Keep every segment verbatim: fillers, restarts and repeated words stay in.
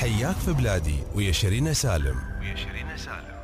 حياك في بلادي ويا شيرين سالم ويا شيرين سالم.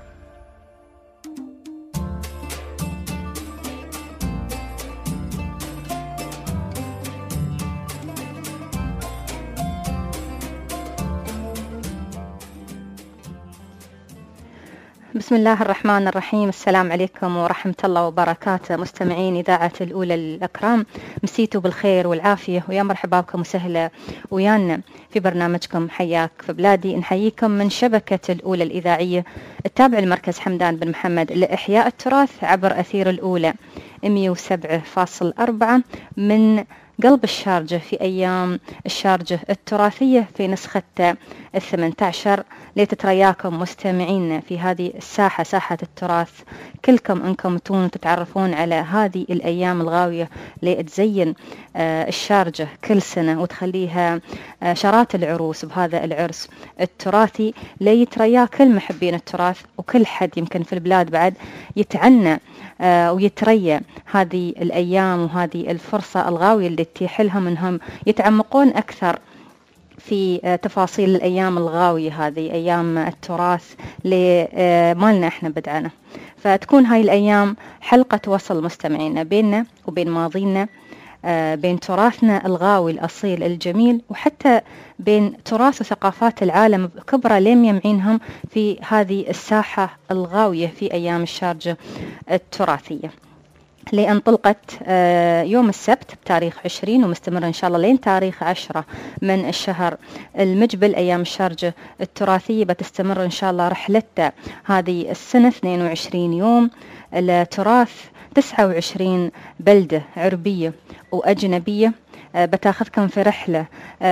بسم الله الرحمن الرحيم. السلام عليكم ورحمة الله وبركاته مستمعين إذاعة الأولى الأكرام، مسيتوا بالخير والعافية ويا مرحبا بكم وسهلا ويانا في برنامجكم حياك في بلادي. نحييكم من شبكة الأولى الإذاعية التابع لمركز حمدان بن محمد لإحياء التراث عبر أثير الأولى مئة وسبعة فاصلة أربعة من قلب الشارجة في أيام الشارجة التراثية في نسخة الثمانية عشر. لتترياكم مستمعين في هذه الساحة، ساحة التراث، كلكم أنكم تكونوا تتعرفون على هذه الأيام الغاوية لتزين آه الشارجة كل سنة وتخليها آه شارات العروس بهذا العرس التراثي ليتريا كل محبين التراث، وكل حد يمكن في البلاد بعد يتعنى آه ويتريا هذه الأيام وهذه الفرصة الغاوية اللي تتيح لهم أنهم يتعمقون أكثر في تفاصيل الأيام الغاوية هذه، أيام التراث لمالنا إحنا بدعنا. فتكون هاي الأيام حلقة وصل مستمعينا بيننا وبين ماضينا، بين تراثنا الغاوي الأصيل الجميل، وحتى بين تراث وثقافات العالم كبرى لم يمعينهم في هذه الساحة الغاوية في أيام الشارجة التراثية. لانطلقت يوم السبت بتاريخ عشرين ومستمر إن شاء الله لين تاريخ عشرة من الشهر المجبل أيام الشارجة التراثية. بتستمر إن شاء الله رحلتها هذه السنة اثنين وعشرين يوم لتراث تسعة وعشرين بلدة عربية وأجنبية. بتاخذكم في رحلة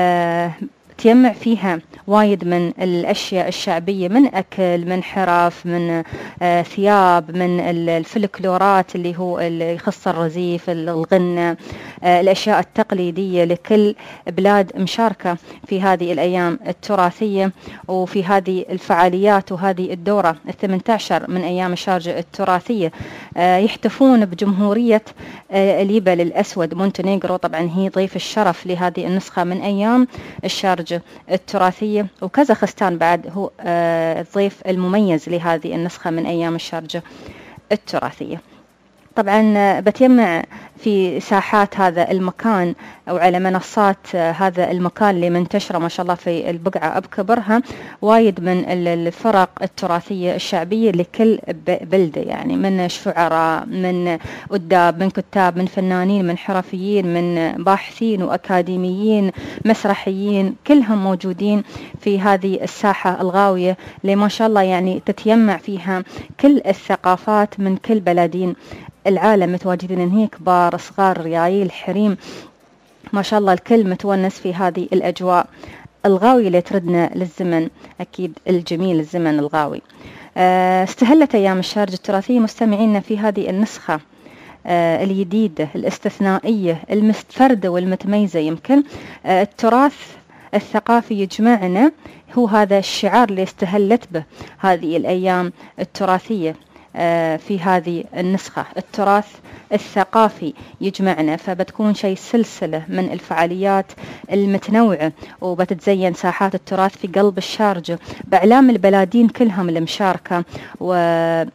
تجمع فيها وايد من الأشياء الشعبية، من أكل، من حرف، من آه ثياب، من الفلكلورات اللي هو اللي يخص الرزيف، الغنى، آه الأشياء التقليدية لكل بلاد مشاركة في هذه الأيام التراثية وفي هذه الفعاليات وهذه الدورة الثمانية عشر من أيام الشارجة التراثية. آه يحتفون بجمهورية آه اليبل الأسود مونتينيغرو، طبعا هي ضيف الشرف لهذه النسخة من أيام الشارجة التراثية، وكازاخستان بعد هو الضيف المميز لهذه النسخة من أيام الشارجة التراثية. طبعا بتجمع في ساحات هذا المكان أو على منصات هذا المكان اللي منتشرة ما شاء الله في البقعة بكبرها وايد من الفرق التراثية الشعبية لكل بلدة، يعني من شعراء، من أداب، من كتاب، من فنانين، من حرفيين، من باحثين وأكاديميين، مسرحيين، كلهم موجودين في هذه الساحة الغاوية اللي ما شاء الله يعني تتجمع فيها كل الثقافات من كل بلدين العالم متواجدين، إن هي كبار صغار ريايل حريم، ما شاء الله الكل متونس في هذه الأجواء الغاوية اللي تردنا للزمن أكيد الجميل، الزمن الغاوي. استهلت أيام الشارجة التراثية مستمعينا في هذه النسخة الجديدة الاستثنائية المستفردة والمتميزة. يمكن التراث الثقافي يجمعنا، هو هذا الشعار اللي استهلت به هذه الأيام التراثية في هذه النسخة. التراث الثقافي يجمعنا، فبتكون شيء سلسلة من الفعاليات المتنوعة، وبتتزين ساحات التراث في قلب الشارجة بأعلام البلادين كلهم المشاركة، وتحلق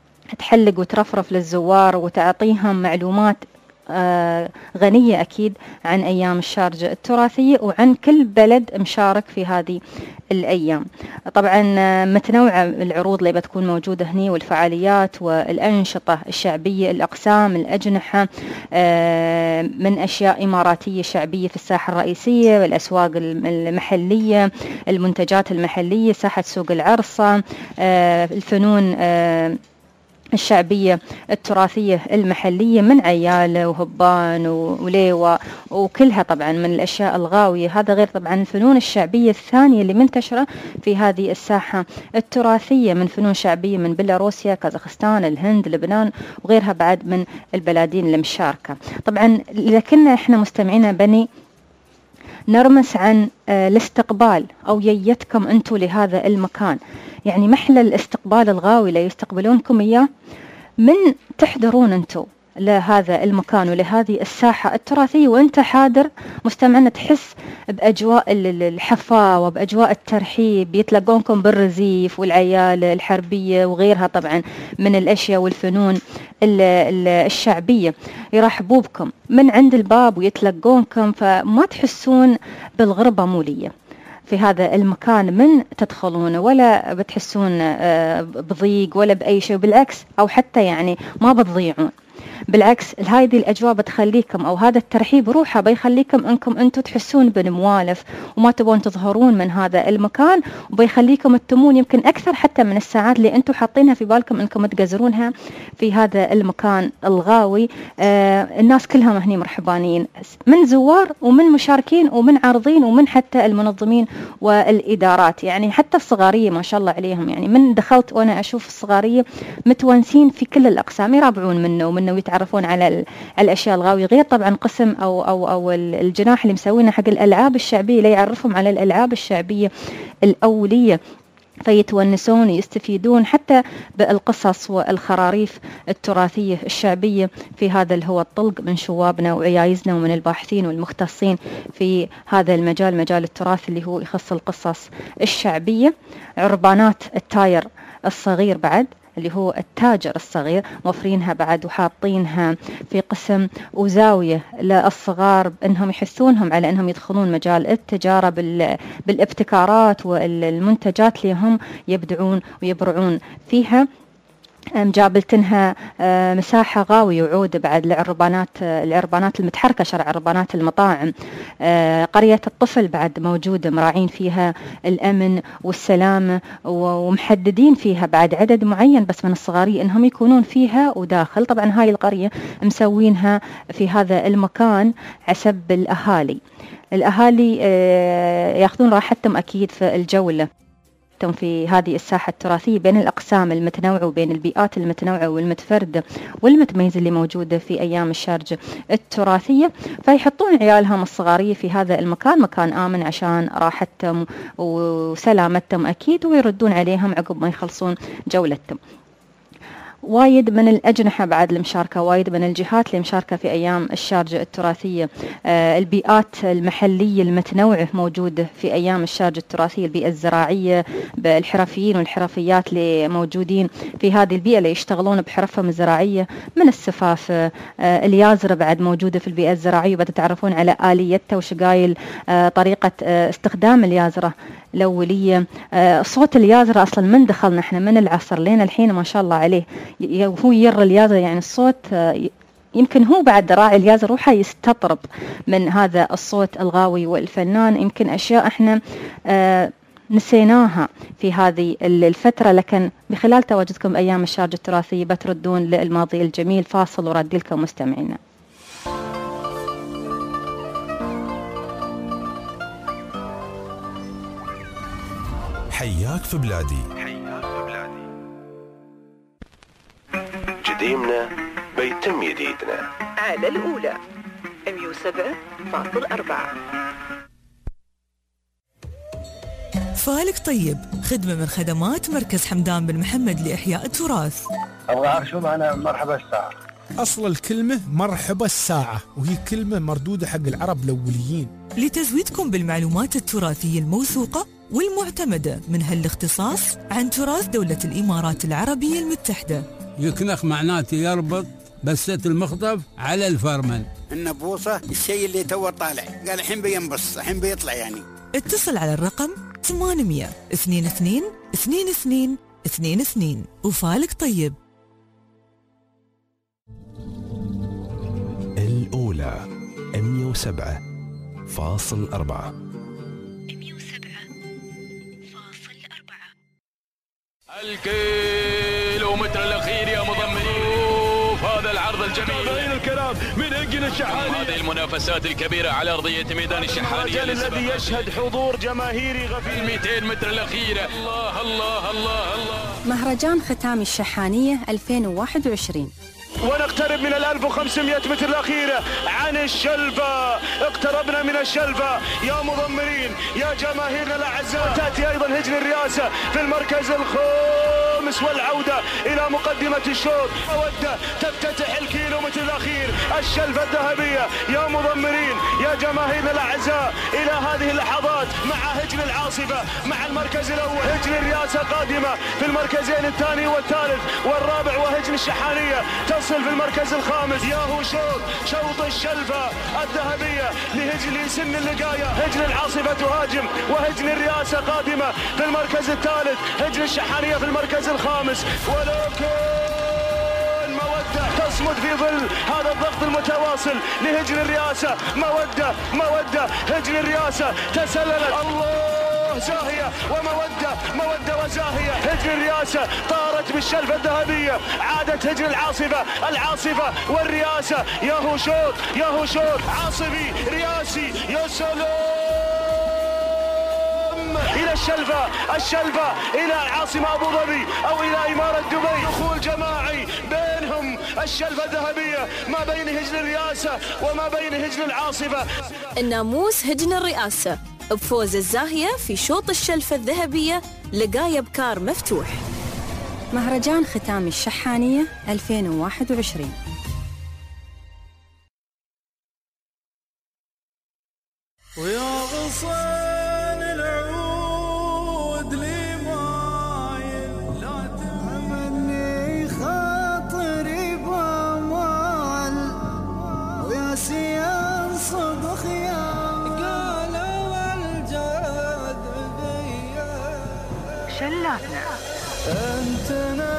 وترفرف للزوار وتعطيهم معلومات آه غنية أكيد عن أيام الشارجة التراثية وعن كل بلد مشارك في هذه الأيام. طبعا متنوعة العروض اللي بتكون موجودة هني والفعاليات والأنشطة الشعبية، الأقسام، الأجنحة، آه من أشياء إماراتية شعبية في الساحة الرئيسية والأسواق المحلية، المنتجات المحلية، ساحة سوق العرصة، آه الفنون آه الشعبية التراثية المحلية من عيالة وهبان وليوة وكلها طبعا من الأشياء الغاوية. هذا غير طبعا الفنون الشعبية الثانية اللي منتشرة في هذه الساحة التراثية من فنون شعبية من بيلاروسيا، كازاخستان، الهند، لبنان وغيرها بعد من البلادين المشاركة. طبعا لكن احنا مستمعين بني نرمس عن الاستقبال أو ييتكم أنتوا لهذا المكان، يعني محل الاستقبال الغاوي اللي يستقبلونكم إياه من تحضرون أنتوا لهذا المكان ولهذه الساحة التراثية وانت حاضر مستمعنا، تحس بأجواء الحفاوة، بأجواء الترحيب، يتلقونكم بالرزيف والعيال الحربية وغيرها طبعا من الأشياء والفنون الشعبية، يرحبوا بكم من عند الباب ويتلقونكم، فما تحسون بالغربة مولية في هذا المكان من تدخلون، ولا بتحسون بضيق ولا بأي شيء، بالعكس أو حتى يعني ما بتضيعون، بالعكس هذه الأجواء بتخليكم أو هذا الترحيب روحه بيخليكم أنكم أنتم تحسون بموالف وما تبون تظهرون من هذا المكان، وبيخليكم تتمون يمكن أكثر حتى من الساعات اللي أنتم حاطينها في بالكم أنكم تجزرونها في هذا المكان الغاوي. آه الناس كلها هني مرحبانين، من زوار ومن مشاركين ومن عارضين ومن حتى المنظمين والإدارات، يعني حتى الصغارية ما شاء الله عليهم، يعني من دخلت وأنا أشوف الصغارية متونسين في كل الأقسام، يرابعون منه ومنه ويتعرفون على الأشياء الغاوية، غير طبعا قسم أو أو أو الجناح اللي مسوينه حق الألعاب الشعبية اللي يعرفهم على الألعاب الشعبية الأولية، فيتونسون ويستفيدون حتى بالقصص والخراريف التراثية الشعبية في هذا اللي هو الطلق من شوابنا وعيايزنا ومن الباحثين والمختصين في هذا المجال، مجال التراث اللي هو يخص القصص الشعبية. عربانات التاير الصغير بعد اللي هو التاجر الصغير موفرينها بعد وحاطينها في قسم وزاوية للصغار انهم يحثونهم على انهم يدخلون مجال التجارة بالابتكارات والمنتجات اللي هم يبدعون ويبرعون فيها. مجابلتنها مساحة غاوية وعود بعد العربانات العربانات المتحركة، شرع عربانات المطاعم. قرية الطفل بعد موجودة، مراعين فيها الأمن والسلامة ومحددين فيها بعد عدد معين بس من الصغاري إنهم يكونون فيها وداخل. طبعا هاي القرية مسوينها في هذا المكان حسب الأهالي، الأهالي يأخذون راحتهم أكيد في الجولة في هذه الساحة التراثية بين الأقسام المتنوعة وبين البيئات المتنوعة والمتفردة والمتميزة اللي موجودة في أيام الشارجة التراثية، فيحطون عيالهم الصغارية في هذا المكان، مكان آمن عشان راحتهم وسلامتهم أكيد، ويردون عليهم عقب ما يخلصون جولتهم. وايد من الأجنحة بعد المشاركة، وايد من الجهات اللي مشاركة في أيام الشارجة التراثية. آه البيئات المحلية المتنوعة موجودة في أيام الشارجة التراثية، البيئة الزراعية بالحرفيين والحرفيات اللي موجودين في هذه البيئة اللي يشتغلون بحرفهم الزراعية، من السفافة. آه اليازرة بعد موجودة في البيئة الزراعية، بتتعرفون على آليتها وشقايل آه طريقة آه استخدام اليازرة الأولية. آه صوت اليازرة أصلا من دخلنا احنا من العصر لين الحين ما شاء الله عليه هو ير اليازرة، يعني الصوت آه يمكن هو بعد راعي اليازرة روحه يستطرب من هذا الصوت الغاوي والفنان. يمكن أشياء احنا آه نسيناها في هذه الفترة، لكن بخلال تواجدكم أيام الشارجة التراثية بتردون للماضي الجميل. فاصل وردي لكم مستمعينا. حياك في بلادي، حياك في بلادي. جديمنا بيتم جديدنا على الأولى مية وسبعة فاصل أربعة. فالك طيب، خدمة من خدمات مركز حمدان بن محمد لإحياء التراث. أبغى أعرف شو معنى مرحبا الساعة. أصل الكلمة مرحبا الساعة، وهي كلمة مردودة حق العرب الأوليين لتزويدكم بالمعلومات التراثية الموثوقة والمعتمدة من هالاختصاص عن تراث دولة الإمارات العربية المتحدة. يكنخ معناته يربط بسة المخطف على الفرمل. النبوصة الشيء اللي تو طالع، قال الحين بينبص الحين بيطلع يعني. اتصل على الرقم ثمانمية اثنين اثنين اثنين اثنين اثنين اثنين. وفالك طيب. الأولى مية وسبعة فاصل أربعة. مية وسبعة فاصل أربعة. الكيلو متر الأخير يا مضمنين، هذا العرض الجميل بين الكلام من انجن الشحاني. هذه المنافسات الكبيرة على أرضية ميدان الشحاني الذي يشهد حضور جماهيري غفير. مئتين متر الأخيرة. الله الله الله الله. مهرجان ختام الشحانية ألفين وواحد وعشرين. ونقترب من الألف وخمسمائة متر الأخيرة عن الشلبة. اقتربنا من الشلبة يا مضمرين يا جماهيرنا الأعزاء. تأتي أيضا هجن الرئاسة في المركز الخامس. الخامس والعودة إلى مقدمة الشوط. مودة تفتتح الكيلومتر الأخير، الشلفة الذهبية يا مضمرين يا جماهيرنا الأعزاء إلى هذه اللحظات مع هجن العاصفة مع المركز الأول. هجن الرئاسة قادمة في المركزين الثاني والثالث والرابع، وهجن الشحانية تصل في المركز الخامس. يا هو شوط شوط الشلفة الذهبية لهجن لسن اللقاية. هجن العاصفة تهاجم وهجن الرئاسة قادمة في المركز الثالث، هجن الشحانية في المركز الخامس. ولكن مودة تصمد في ظل هذا الضغط المتواصل لهجن الرئاسة. مودة مودة هجن الرئاسة تسللت، الله زاهية ومودة مودة وزاهية. هجن الرئاسة طارت بالشلفة الذهبية، عادت هجن العاصفة العاصفة والرئاسة. يا هو شوط يا هو شوط عاصفي رئاسي. يا سلام إلى الشلفة الشلفة إلى العاصمة أبو ظبي أو إلى إمارة دبي. دخول جماعي بينهم الشلفة الذهبية ما بين هجن الرئاسة وما بين هجن العاصفة. الناموس هجن الرئاسة بفوز الزاهية في شوط الشلفة الذهبية، لقاية بكار مفتوح. مهرجان ختام الشحانية ألفين وواحد وعشرين. ويا غصان العود لي مايل، لا تمني خاطري بامال، ويا سيان صبخ يا قالوا الجاذبية. شلاتنا انت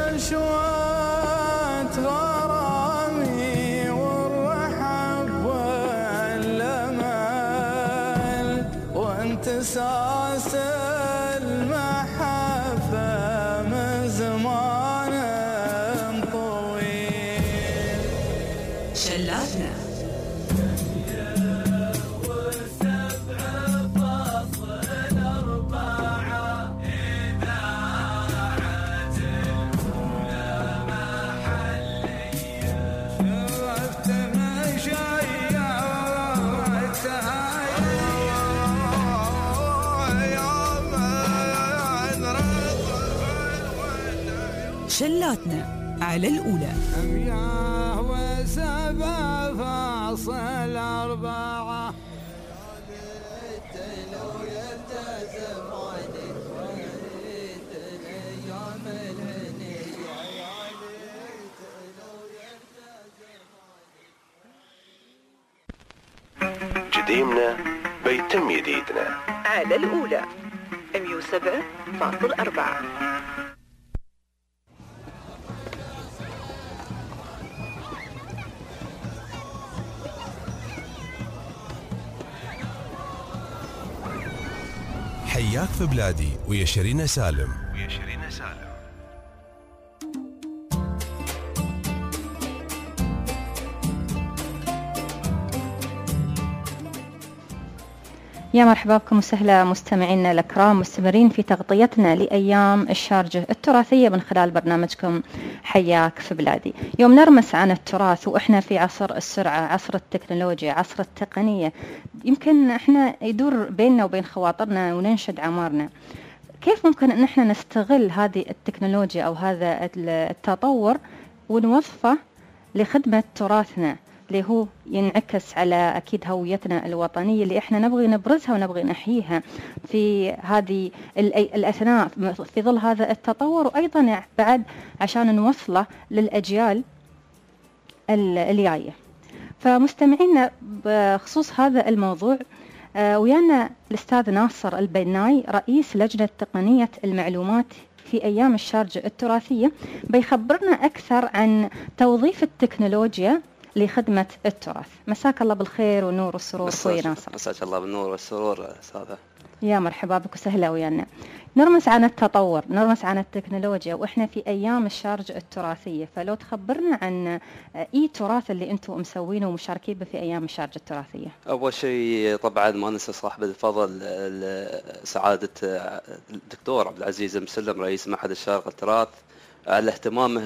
نشوات غرامي والرحب والامل، وانت ساس المحبة من زمان طويل. شلاتنا شلاتنا على الأولى. أمياه وسبع فاصل أربعة. جديمنا بيتم جديدنا على الأولى مية وسبعة فاصل أربعة. حياك في بلادي ويا شيرين سالم. ويا شيرين سالم. يا مرحبا بكم وسهلا مستمعينا الأكرام، مستمرين في تغطيتنا لأيام الشارجة التراثية من خلال برنامجكم حياك في بلادي. يوم نرمس عن التراث وإحنا في عصر السرعة، عصر التكنولوجيا، عصر التقنية، يمكن إحنا يدور بيننا وبين خواطرنا وننشد عمارنا. كيف ممكن أن إحنا نستغل هذه التكنولوجيا أو هذا التطور ونوظفه لخدمة تراثنا اللي هو ينعكس على أكيد هويتنا الوطنية اللي إحنا نبغي نبرزها ونبغي نحييها في هذه الأثناء في ظل هذا التطور، وأيضا بعد عشان نوصله للأجيال الجاية. فمستمعينا بخصوص هذا الموضوع ويانا الأستاذ ناصر البناي رئيس لجنة تقنية المعلومات في أيام الشارجة التراثية، بيخبرنا أكثر عن توظيف التكنولوجيا لخدمة التراث. مساك الله بالخير والنور والسرور أخوي ناصر. مساك الله بالنور والسرور أستاذة. يا مرحبا بك وسهلا ويانا. نرمس عن التطور، نرمس عن التكنولوجيا وإحنا في أيام الشارجة التراثية، فلو تخبرنا عن إيه تراث اللي أنتم مسوينه ومشاركين به في أيام الشارجة التراثية. أول شيء طبعا ما ننسى صاحب الفضل سعادة الدكتور عبد العزيز مسلم رئيس معهد الشارقة التراث على اهتمامه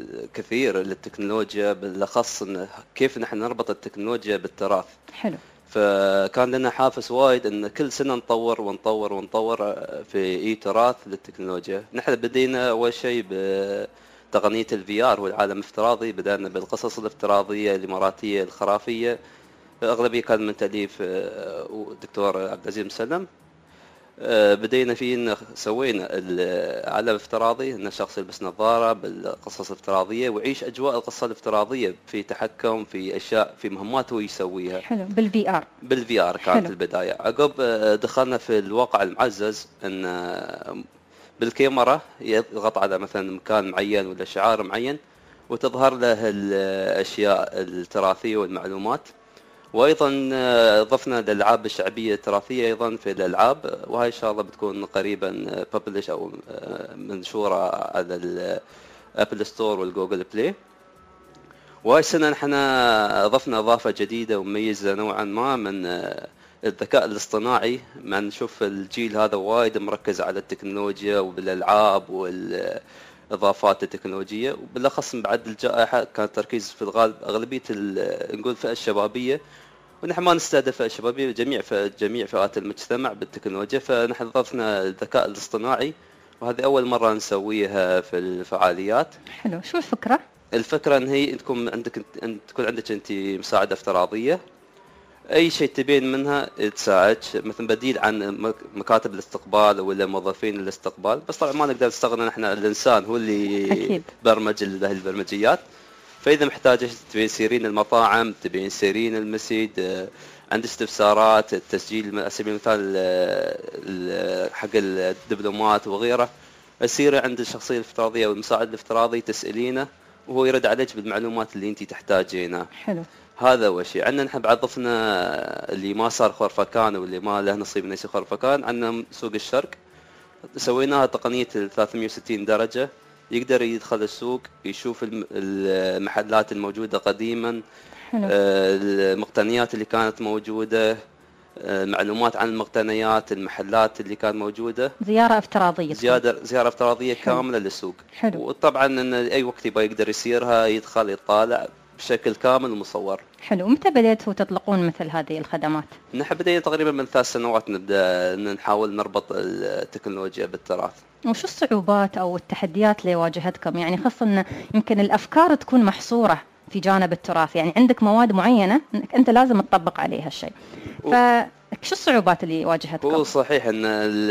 الكثير للتكنولوجيا، بالأخص إن كيف نحن نربط التكنولوجيا بالتراث. حلو. فكان لنا حافز وايد ان كل سنه نطور ونطور ونطور في اي تراث للتكنولوجيا. نحن بدينا اول شيء بتقنيه الفي ار والعالم الافتراضي، بدأنا بالقصص الافتراضيه الاماراتيه الخرافيه، اغلبيه كان من تاليف الدكتور عبد العزيز مسلم. بدينا فيه إن سوينا العالم الافتراضي ان الشخص يلبس نظاره بالقصص الافتراضيه ويعيش اجواء القصه الافتراضيه في تحكم في اشياء في مهمات هو يسويها. حلو. بالفي ار بالفي ار كانت حلو. البدايه. عقب دخلنا في الواقع المعزز ان بالكاميرا يضغط على مثلا مكان معين ولا شعار معين وتظهر له الاشياء التراثيه والمعلومات. وايضا ضفنا الالعاب الشعبيه التراثيه ايضا في الالعاب، وهاي ان شاء الله بتكون قريبا ببلش او منشوره على الابل ستور والجوجل بلاي. وهاي السنه نحن ضفنا اضافه جديده ومميزه نوعا ما من الذكاء الاصطناعي. ما نشوف الجيل هذا وايد مركز على التكنولوجيا وبالالعاب والاضافات التكنولوجيه، وبالاخص من بعد الجائحه كان التركيز في الغالب اغلبيه نقول الفئه الشبابيه، ونحن ما نستهدف الشبابيه، جميع جميع فئات المجتمع بالتكنولوجيا. فنحن ضفنا الذكاء الاصطناعي وهذه اول مره نسويها في الفعاليات. حلو. شو الفكره؟ الفكره ان هي تكون عندك ان تكون عندك انت مساعده افتراضيه، اي شيء تبين منها تساعدك، مثلا بديل عن مكاتب الاستقبال ولا موظفين الاستقبال. بس طبعا ما نقدر نستغنى، نحن الانسان هو اللي أكيد. برمج البرمجيات. فاذا محتاجه تبين سيرين المطاعم، تبين سيرين المسجد، عند استفسارات، التسجيل على سبيل المثال حق الدبلومات وغيره، السيره عند الشخصيه الافتراضيه او المساعد الافتراضي تسالينه وهو يرد عليك بالمعلومات اللي انت تحتاجينها. حلو. هذا اول شيء. عندنا نحن بعد ضفنا اللي ما صار خرفكان واللي ما له نصيب من يصير خرفكان، عندنا سوق الشرق سويناها تقنية ثلاثمية وستين درجة، يقدر يدخل السوق يشوف المحلات الموجودة قديما، حلو. المقتنيات اللي كانت موجودة، معلومات عن المقتنيات، المحلات اللي كانت موجودة، زيارة افتراضية. زيادة زيارة افتراضية حلو. كاملة للسوق. حلو. وطبعا ان اي وقت يبغى يقدر يسيرها، يدخل يطالع بشكل كامل ومصور. حلو. متى بديتوا تطلقون مثل هذه الخدمات؟ نحن بدينا تقريبا من ثلاث سنوات نبدا نحاول نربط التكنولوجيا بالتراث. وشو الصعوبات او التحديات اللي واجهتكم؟ يعني خاصة ان يمكن الافكار تكون محصورة في جانب التراث، يعني عندك مواد معينة انت لازم تطبق عليها الشيء. فشو الصعوبات اللي واجهتكم؟ هو صحيح ان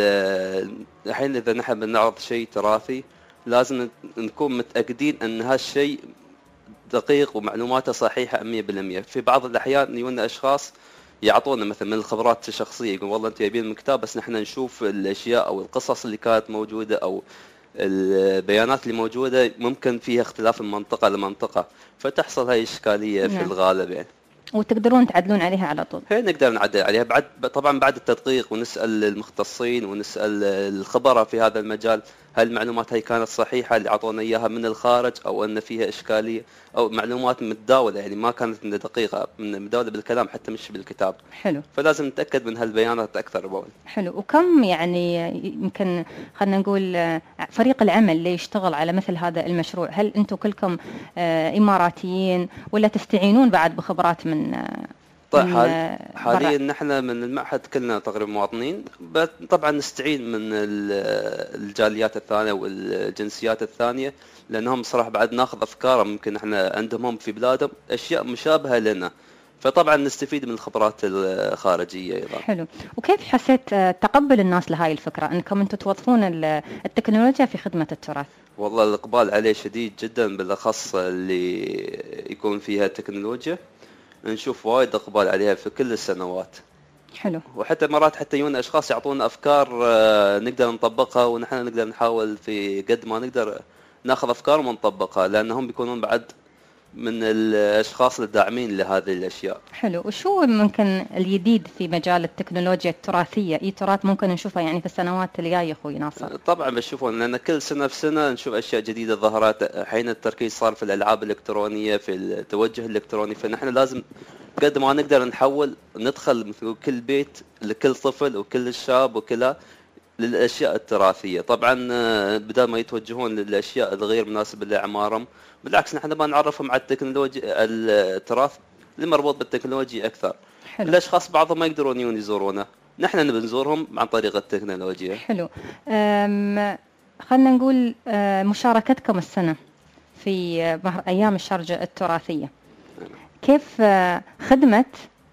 الحين اذا نحن بنعرض شيء تراثي لازم نكون متاكدين ان هالشيء دقيق ومعلوماته صحيحة مية بالمية. في بعض الأحيان يجونا أشخاص يعطونا مثلا من الخبرات الشخصية، يقول والله أنتم جايبين من كتاب بس نحن نشوف الأشياء أو القصص اللي كانت موجودة أو البيانات اللي موجودة ممكن فيها اختلاف من منطقة لمنطقة، فتحصل هاي إشكالية في نعم. الغالب يعني. وتقدرون تعدلون عليها على طول؟ هي نقدر نعدل عليها بعد طبعا بعد التدقيق، ونسأل المختصين ونسأل الخبراء في هذا المجال هل المعلومات هي كانت صحيحة اللي عطونا إياها من الخارج أو أن فيها إشكالية أو معلومات متداولة، يعني ما كانت دقيقة من متداولة بالكلام حتى مش بالكتاب. حلو. فلازم نتأكد من هالبيانات أكثر بول. حلو. وكم يعني يمكن خلنا نقول فريق العمل اللي يشتغل على مثل هذا المشروع؟ هل أنتم كلكم إماراتيين ولا تستعينون بعد بخبرات من طيب حال حاليا نحن من المعهد كلنا تقريبا مواطنين، طبعا نستعين من الجاليات الثانيه والجنسيات الثانيه لانهم صراحه بعد ناخذ افكارهم، ممكن احنا عندهم في بلادهم اشياء مشابهه لنا، فطبعا نستفيد من الخبرات الخارجيه ايضا. حلو. وكيف حسيت تقبل الناس لهاي الفكره انكم انتم توظفون التكنولوجيا في خدمه التراث؟ والله الاقبال عليه شديد جدا، بالاخص اللي يكون فيها تكنولوجيا نشوف وايد اقبال عليها في كل السنوات. حلو. وحتى مرات حتى يجون اشخاص يعطونا افكار نقدر نطبقها، ونحن نقدر نحاول في قد ما نقدر ناخذ افكارهم ونطبقها، لانهم بيكونون بعد من الاشخاص الداعمين لهذه الاشياء. حلو. وشو ممكن الجديد في مجال التكنولوجيا التراثيه؟ اي تراث ممكن نشوفها يعني في السنوات اللي جايه اخوي ناصر؟ طبعا بنشوفون، لان كل سنه في سنه نشوف اشياء جديده ظهرت. حين التركيز صار في الالعاب الالكترونيه، في التوجه الالكتروني، فنحن لازم قد ما نقدر نحول ندخل مثل كل بيت لكل طفل وكل شاب وكلا للاشياء التراثيه. طبعا بدل ما يتوجهون للاشياء الغير مناسبه لاعمارهم، بالعكس نحن ما نعرفهم على التكنولوجيا التراث اللي مربوط بالتكنولوجيا أكثر. حلو. الأشخاص بعضهم ما يقدرون يجون يزورونا، نحن نبي نزورهم عن طريق التكنولوجيا. حلو. خلنا نقول مشاركتكم السنة في أيام الشارقة التراثية، كيف خدمت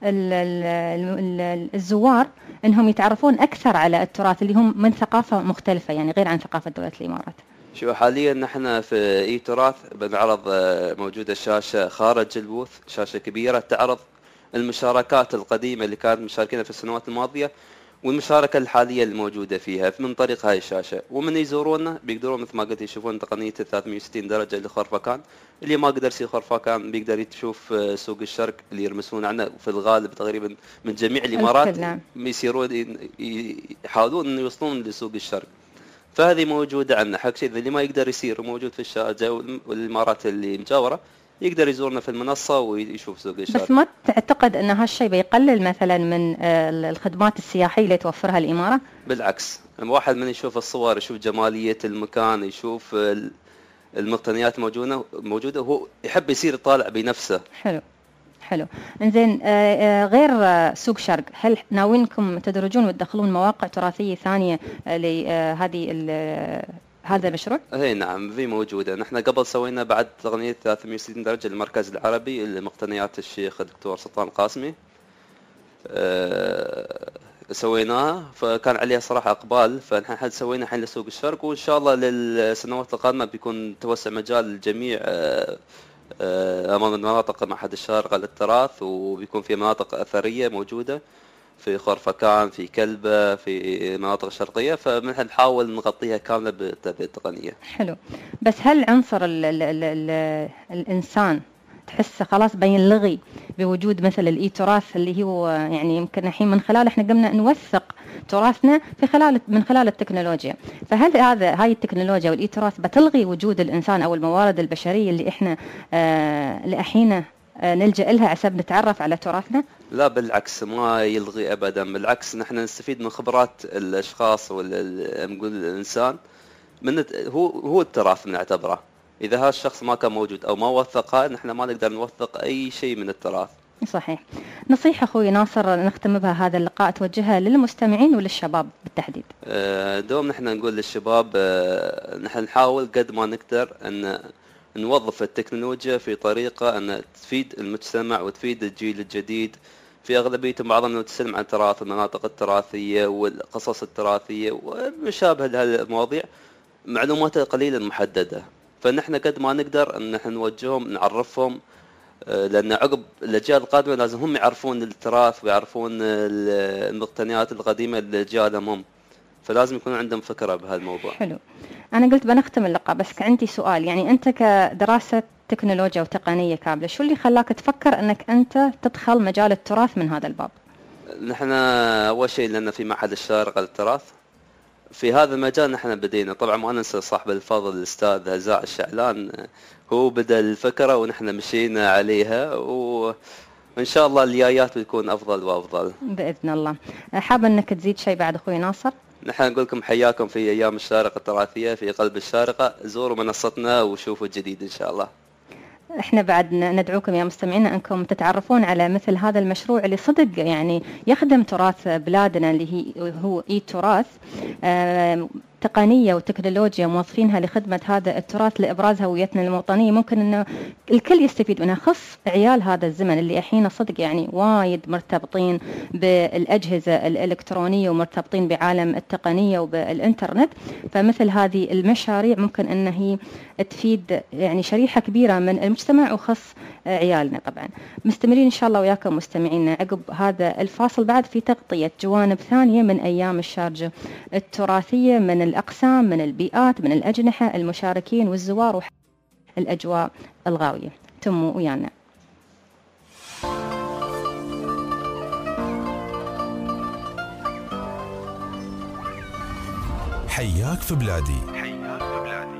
الزوار أنهم يتعرفون أكثر على التراث اللي هم من ثقافة مختلفة، يعني غير عن ثقافة دولة الإمارات؟ شو حاليا نحن في اي تراث بنعرض موجودة شاشة خارج البوث، شاشة كبيرة تعرض المشاركات القديمة اللي كانت مشاركين في السنوات الماضية والمشاركة الحالية الموجودة فيها من طريق هاي الشاشة. ومن يزورونا بيقدرون مثل ما قلت يشوفون تقنية ثلاثمية وستين درجة لخرفكان. اللي ما قدر يصير خرفكان بيقدر يشوف سوق الشرق اللي يرمسون عنه في الغالب تقريبا من جميع الإمارات، يسيرون يحاولون أن يوصلون لسوق الشرق. فهذه موجودة عندنا حق شيء اللي ما يقدر يصير موجود في الشارقة والإمارات اللي مجاورة يقدر يزورنا في المنصة ويشوف سوق الشارقة. بس ما تعتقد أن هالشيء بيقلل مثلا من الخدمات السياحية اللي توفرها الإمارة؟ بالعكس، واحد من يشوف الصور يشوف جمالية المكان يشوف المقتنيات الموجودة موجودة هو يحب يصير يطالع بنفسه. حلو حلو. انزين غير سوق شرق، هل ناوينكم تدرجون وتدخلون مواقع تراثية ثانية لهذه هذا المشروع؟ اي نعم في موجودة. نحن قبل سوينا بعد تقنية ثلاثمية وستين درجة للمركز العربي لمقتنيات الشيخ الدكتور سلطان القاسمي. أه سويناها فكان عليها صراحة اقبال، فنحن سوينا الحين لسوق الشرق وان شاء الله للسنوات القادمة بيكون توسع مجال الجميع أه أمام المناطق معهد الشارقة للتراث، وبيكون في مناطق أثرية موجودة في خرفكان في كلبة في مناطق شرقية، فنحن نحاول نغطيها كاملة بالتربية التقنية. حلو. بس هل عنصر ال ال ال ال الإنسان تحسه خلاص بينلغي بوجود مثل الإي تراث اللي هو يعني يمكن الحين من خلاله احنا قمنا نوثق تراثنا في خلال من خلال التكنولوجيا، فهل هذا هاي التكنولوجيا والإي تراث بتلغي وجود الإنسان أو الموارد البشرية اللي احنا آه لأحينا آه نلجأ لها عشان نتعرف على تراثنا؟ لا بالعكس ما يلغي أبدا، بالعكس نحن نستفيد من خبرات الأشخاص ونقول الإنسان من هو هو التراث نعتبره. إذا هذا الشخص ما كان موجود أو ما وثقها نحن ما نقدر نوثق أي شيء من التراث. صحيح. نصيحة أخوي ناصر نختم بها هذا اللقاء توجهها للمستمعين وللشباب بالتحديد. دوم نحن نقول للشباب نحن نحاول قد ما نقدر أن نوظف التكنولوجيا في طريقة أن تفيد المجتمع وتفيد الجيل الجديد. في أغلبيتهم بعضهم تسلم عن التراث والمناطق التراثية والقصص التراثية ومشابه لهذه المواضيع معلوماتها قليلا محددة، فنحن قد ما نقدر أن نحن نوجههم نعرفهم، لأن عقب الأجيال القادمة لازم هم يعرفون التراث ويعرفون المقتنيات القديمة لأجيالهم هم، فلازم يكون عندهم فكرة بهالموضوع. حلو. أنا قلت بنختم اللقاء بس عندي سؤال، يعني أنت كدراسة تكنولوجيا وتقنية كاملة شو اللي خلاك تفكر أنك أنت تدخل مجال التراث من هذا الباب؟ نحن أول شيء لأن في معهد الشارقة للتراث في هذا المجال نحن بدينا، طبعا ما ننسى صاحب الفضل الأستاذ هزاع الشعلان هو بدأ الفكرة ونحن مشينا عليها، وإن شاء الله الجايات بتكون أفضل وأفضل بإذن الله. حاب أنك تزيد شيء بعد أخوي ناصر؟ نحن نقول لكم حياكم في أيام الشارقة التراثية في قلب الشارقة، زوروا منصتنا وشوفوا الجديد إن شاء الله. احنا بعد ندعوكم يا مستمعينا انكم تتعرفون على مثل هذا المشروع اللي صدق يعني يخدم تراث بلادنا اللي هي هو اي تراث. آه تقنية وتكنولوجيا موظفينها لخدمة هذا التراث لإبراز هويتنا الوطنية، ممكن أنه الكل يستفيد منها، خص عيال هذا الزمن اللي الحين صدق يعني وايد مرتبطين بالأجهزة الإلكترونية ومرتبطين بعالم التقنية وبالإنترنت، فمثل هذه المشاريع ممكن أن هي تفيد يعني شريحة كبيرة من المجتمع وخص عيالنا. طبعا مستمرين إن شاء الله وياكم مستمعينا عقب هذا الفاصل بعد في تغطية جوانب ثانية من أيام الشارقة التراثية من الأقسام من البيئات من الأجنحة المشاركين والزوار والأجواء الغاوية. تموا ويانا. حياك في بلادي. حياك في بلادي.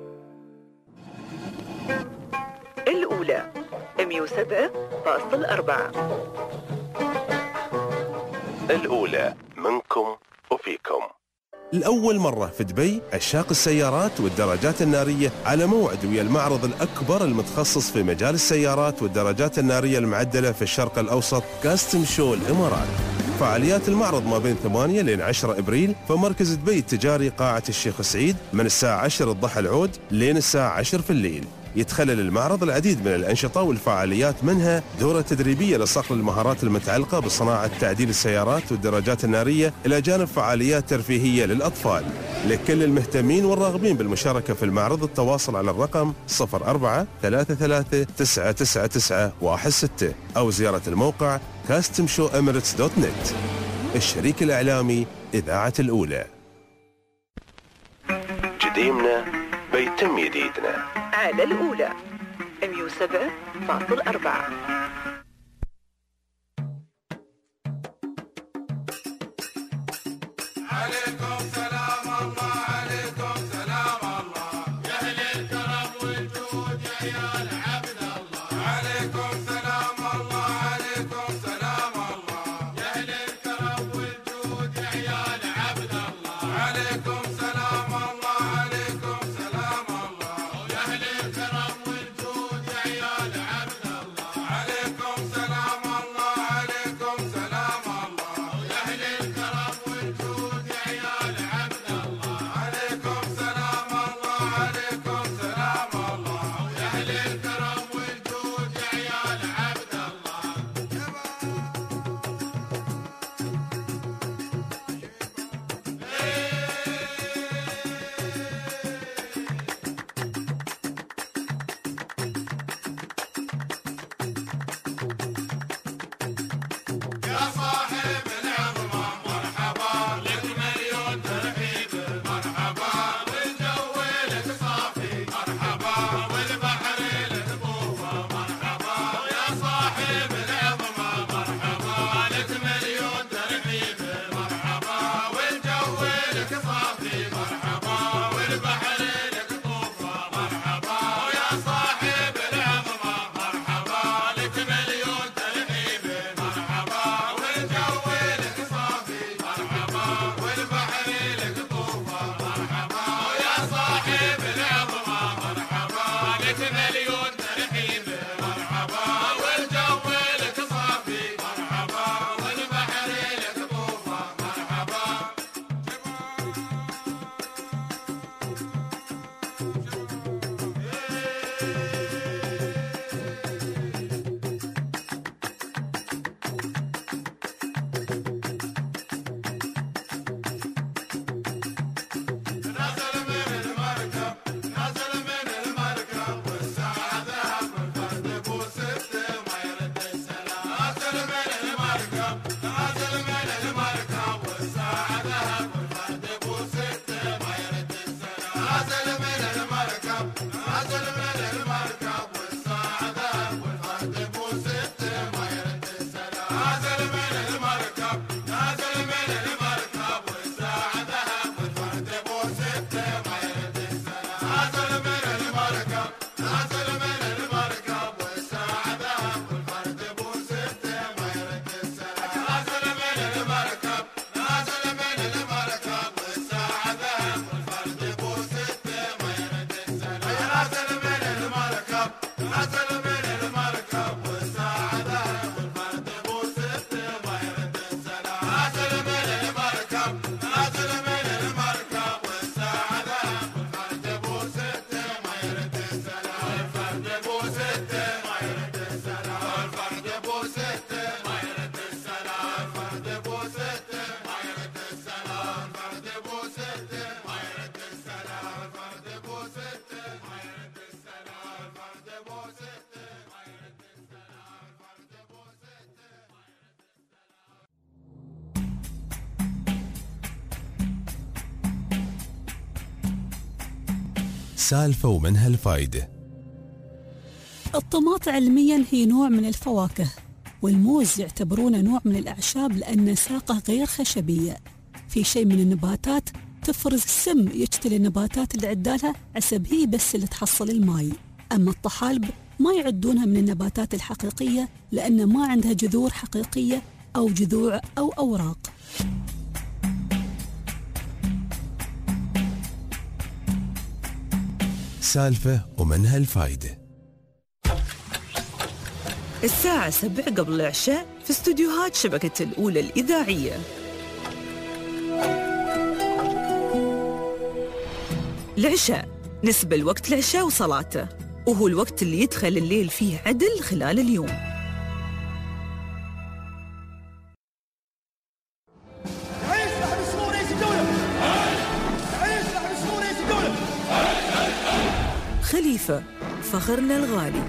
الأولى مية وسبعة فاصلة أربعة. الأولى منكم وفيكم. لأول مرة في دبي عشاق السيارات والدراجات النارية على موعد ويا المعرض الأكبر المتخصص في مجال السيارات والدراجات النارية المعدلة في الشرق الأوسط، كاستم شو الإمارات. فعاليات المعرض ما بين ثمانية لين عشرة إبريل في مركز دبي التجاري قاعة الشيخ سعيد من الساعة عشرة الضحى العود لين الساعة عشرة في الليل. يتخلل المعرض العديد من الأنشطة والفعاليات، منها دورة تدريبية لصقل المهارات المتعلقة بصناعة تعديل السيارات والدراجات النارية، إلى جانب فعاليات ترفيهية للأطفال. لكل المهتمين والراغبين بالمشاركة في المعرض التواصل على الرقم صفر أربعة ثلاثة ثلاثة تسعة تسعة تسعة واحد ستة أو زيارة الموقع كاستم شو إميريتس دوت نت. الشريك الإعلامي إذاعة الأولى. جديمنا بيتم جديدنا على الأولى مية وسبعة فاصل أربعة. عليكم سلام الله، عليكم سلام الله، يا أهل الكرم والجود يا عيال عبد الله. عليكم سلام الله، عليكم سلام الله، يا أهل الكرم والجود يا عيال عبد الله. عليكم سلام الله، عليكم سلام الله، يا أهل الكرم والجود يا عيال عبد الله. عليكم سلام الله، عليكم سلام الله، يا أهل الكرم والجود يا عيال عبد الله. عليكم سلام الله، عليكم سلام الله، يا أهل الكرم والجود يا عيال عبد الله. يا صاحب العظمة مرحبا، لك مليون ترحيب مرحبا، والجو لك صافي مرحبا، والبحر لك طوفة مرحبا. يا صاحب العظمة مرحبا، لك مليون ترحيب مرحبا، والجو لك صافي مرحبا، والبحر لك طوفة مرحبا. يا صاحب العظمة مرحبا، لك مليون ترحيب مرحبا، والجو لك صافي مرحبا، والبحر لك طوفة مرحبا. يا صاحب العظمة مرحبا، لك مليون ترحيب مرحبا، والجو لك صافي مرحبا، والبحر لك طوفة مرحبا. نزل من المركب، نزل من المركب، والساعة ذهب الفرد بوسته ما يرد السلام. نزل من المركب، نزل من المركب، والساعة ذهب الفرد بوسته ما يرد السلام. نزل من المركب، نزل من المركب، والساعة ذهب الفرد بوسته ما يرد السلام. نزل من المركب، نزل من المركب، والساعة ذهب الفرد بوسته ما يرد السلام. نزل من المركب، نزل من المركب، والساعة ذهب الفرد بوسته ما يرد السلام. نزل من المركب، نزل من المركب، والساعة ذهب الفرد بوسته ما يرد السلام. نزل من المركب، نزل من المركب، والساعة ذهب الفرد بوسته ما يرد السلام. نزل من المركب، نزل من المركب، والساعة ذهب الفرد بوسته ما يرد السلام. الفرد بوسته ما يرد السلام. الفرد بوسته ما يرد السلام. الفرد بوسته ما يرد السلام. الفرد بوسته ما يرد السلام. الفرد بوسته ما يرد السلام. الفرد بوسته ما يرد السلام. الفرد سالفة ومنها الفايدة. الطماط علميا هي نوع من الفواكه، والموز يعتبرونه نوع من الأعشاب لأن ساقه غير خشبية. في شيء من النباتات تفرز السم يقتل النباتات اللي عدالها عسب هي بس اللي تحصل الماي. أما الطحالب ما يعدونها من النباتات الحقيقية لأن ما عندها جذور حقيقية أو جذوع أو أوراق. السالفة ومنها الفايدة. الساعة سبع قبل العشاء في استوديوهات شبكة الأولى الإذاعية. العشاء نسبة الوقت العشاء وصلاته، وهو الوقت اللي يدخل الليل فيه عدل خلال اليوم. خليفة فخرنا الغالي.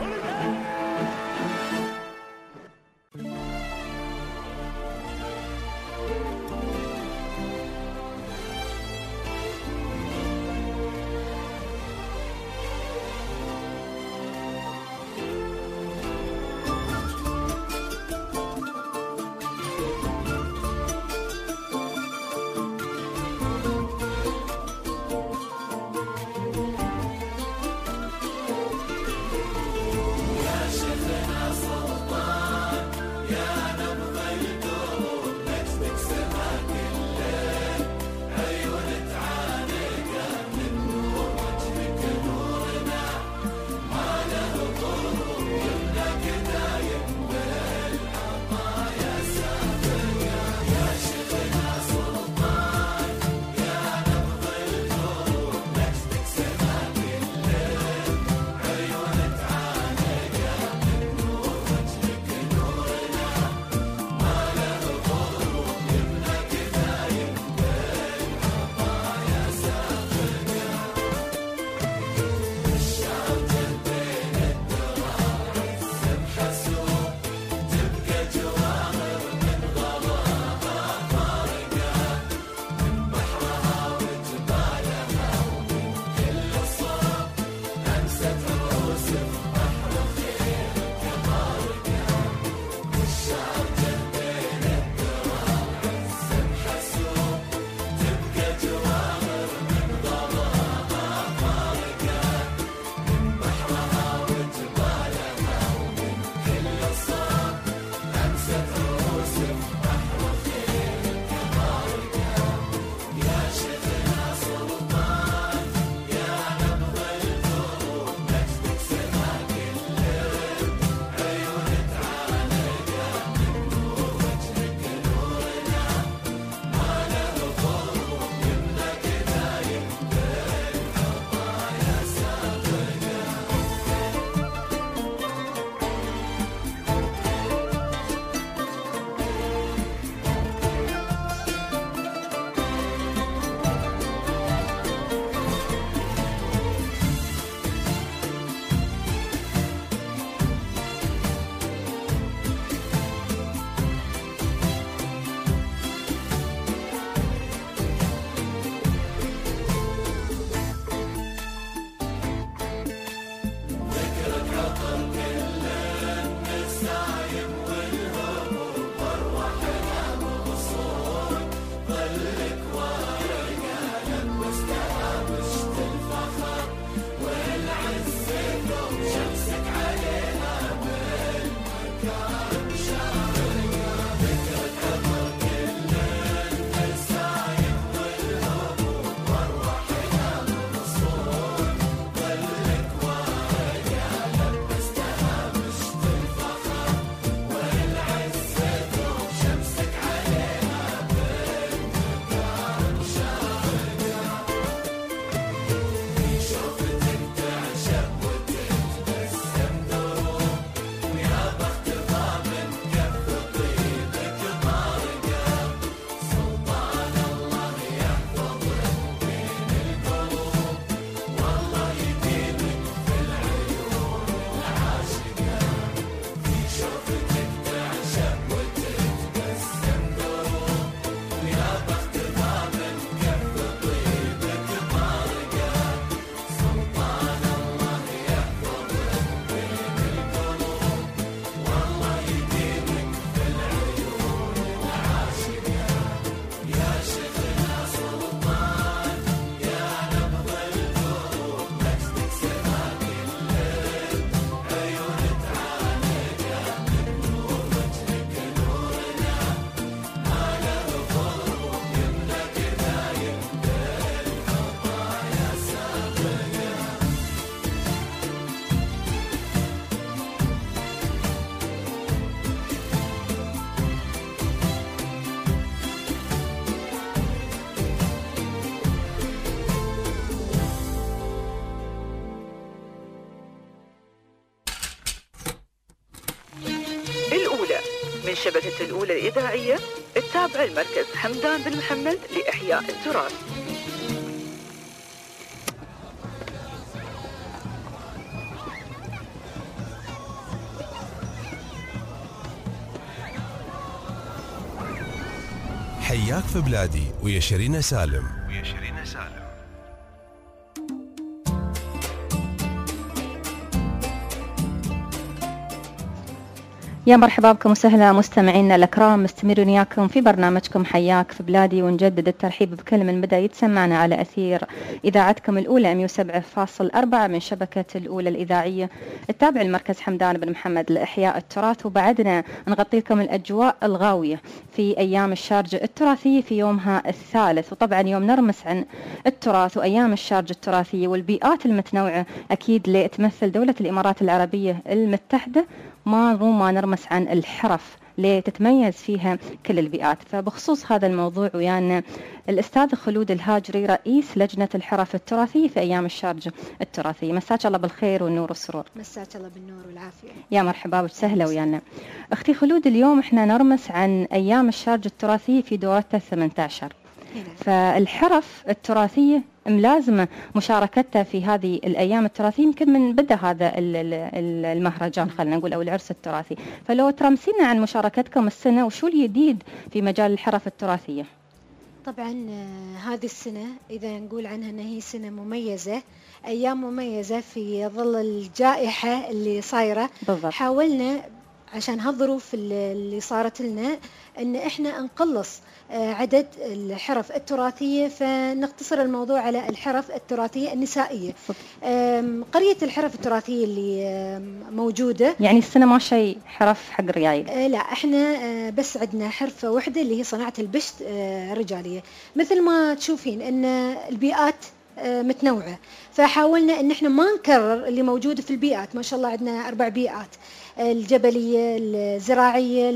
من شبكة الأولى الإذاعية التابعة لمركز حمدان بن محمد لإحياء التراث. حياك في بلادي ويا شيرين سالم. ويا شيرين سالم. يا مرحبا بكم وسهلا مستمعينا الأكرام، مستمرون وياكم في برنامجكم حياك في بلادي، ونجدد الترحيب بكل من بدأ يتسمعنا على أثير إذاعتكم الأولى مئة وسبعة فاصلة أربعة من شبكة الأولى الإذاعية التابع لمركز حمدان بن محمد لإحياء التراث. وبعدنا نغطي لكم الأجواء الغاوية في أيام الشارجة التراثية في يومها الثالث، وطبعا يوم نرمس عن التراث وأيام الشارجة التراثية والبيئات المتنوعة أكيد اللي تمثل دولة الإمارات العربية المتحدة، ما ما نرمس عن الحرف اللي تتميز فيها كل البيئات. فبخصوص هذا الموضوع ويانا الأستاذ خلود الهاجري رئيس لجنة الحرف التراثية في أيام الشارجة التراثية. مساك الله بالخير والنور والسرور. مساك الله بالنور والعافية. يا مرحبا وسهلا ويانا أختي خلود. اليوم احنا نرمس عن أيام الشارجة التراثية في دورتها الثامنة عشر، فالحرف التراثية ملازمة مشاركتها في هذه الأيام التراثية يمكن من بدأ هذا المهرجان خلينا نقول أو العرس التراثي. فلو ترمسينا عن مشاركتكم السنة وشو الجديد في مجال الحرف التراثية؟ طبعا هذه السنة إذا نقول عنها أنها هي سنة مميزة، أيام مميزة في ظل الجائحة اللي صايرة. بالضبط. حاولنا عشان هالظروف اللي صارت لنا أن إحنا نقلص عدد الحرف التراثية، فنقتصر الموضوع على الحرف التراثية النسائية. قرية الحرف التراثية اللي موجودة يعني السنة ما شيء حرف حق الرجال؟ لا، احنا بس عندنا حرفة واحدة اللي هي صناعة البشت الرجالية. مثل ما تشوفين ان البيئات متنوعة، فحاولنا ان احنا ما نكرر اللي موجود في البيئات. ما شاء الله عندنا أربع بيئات: الجبلية، الزراعية،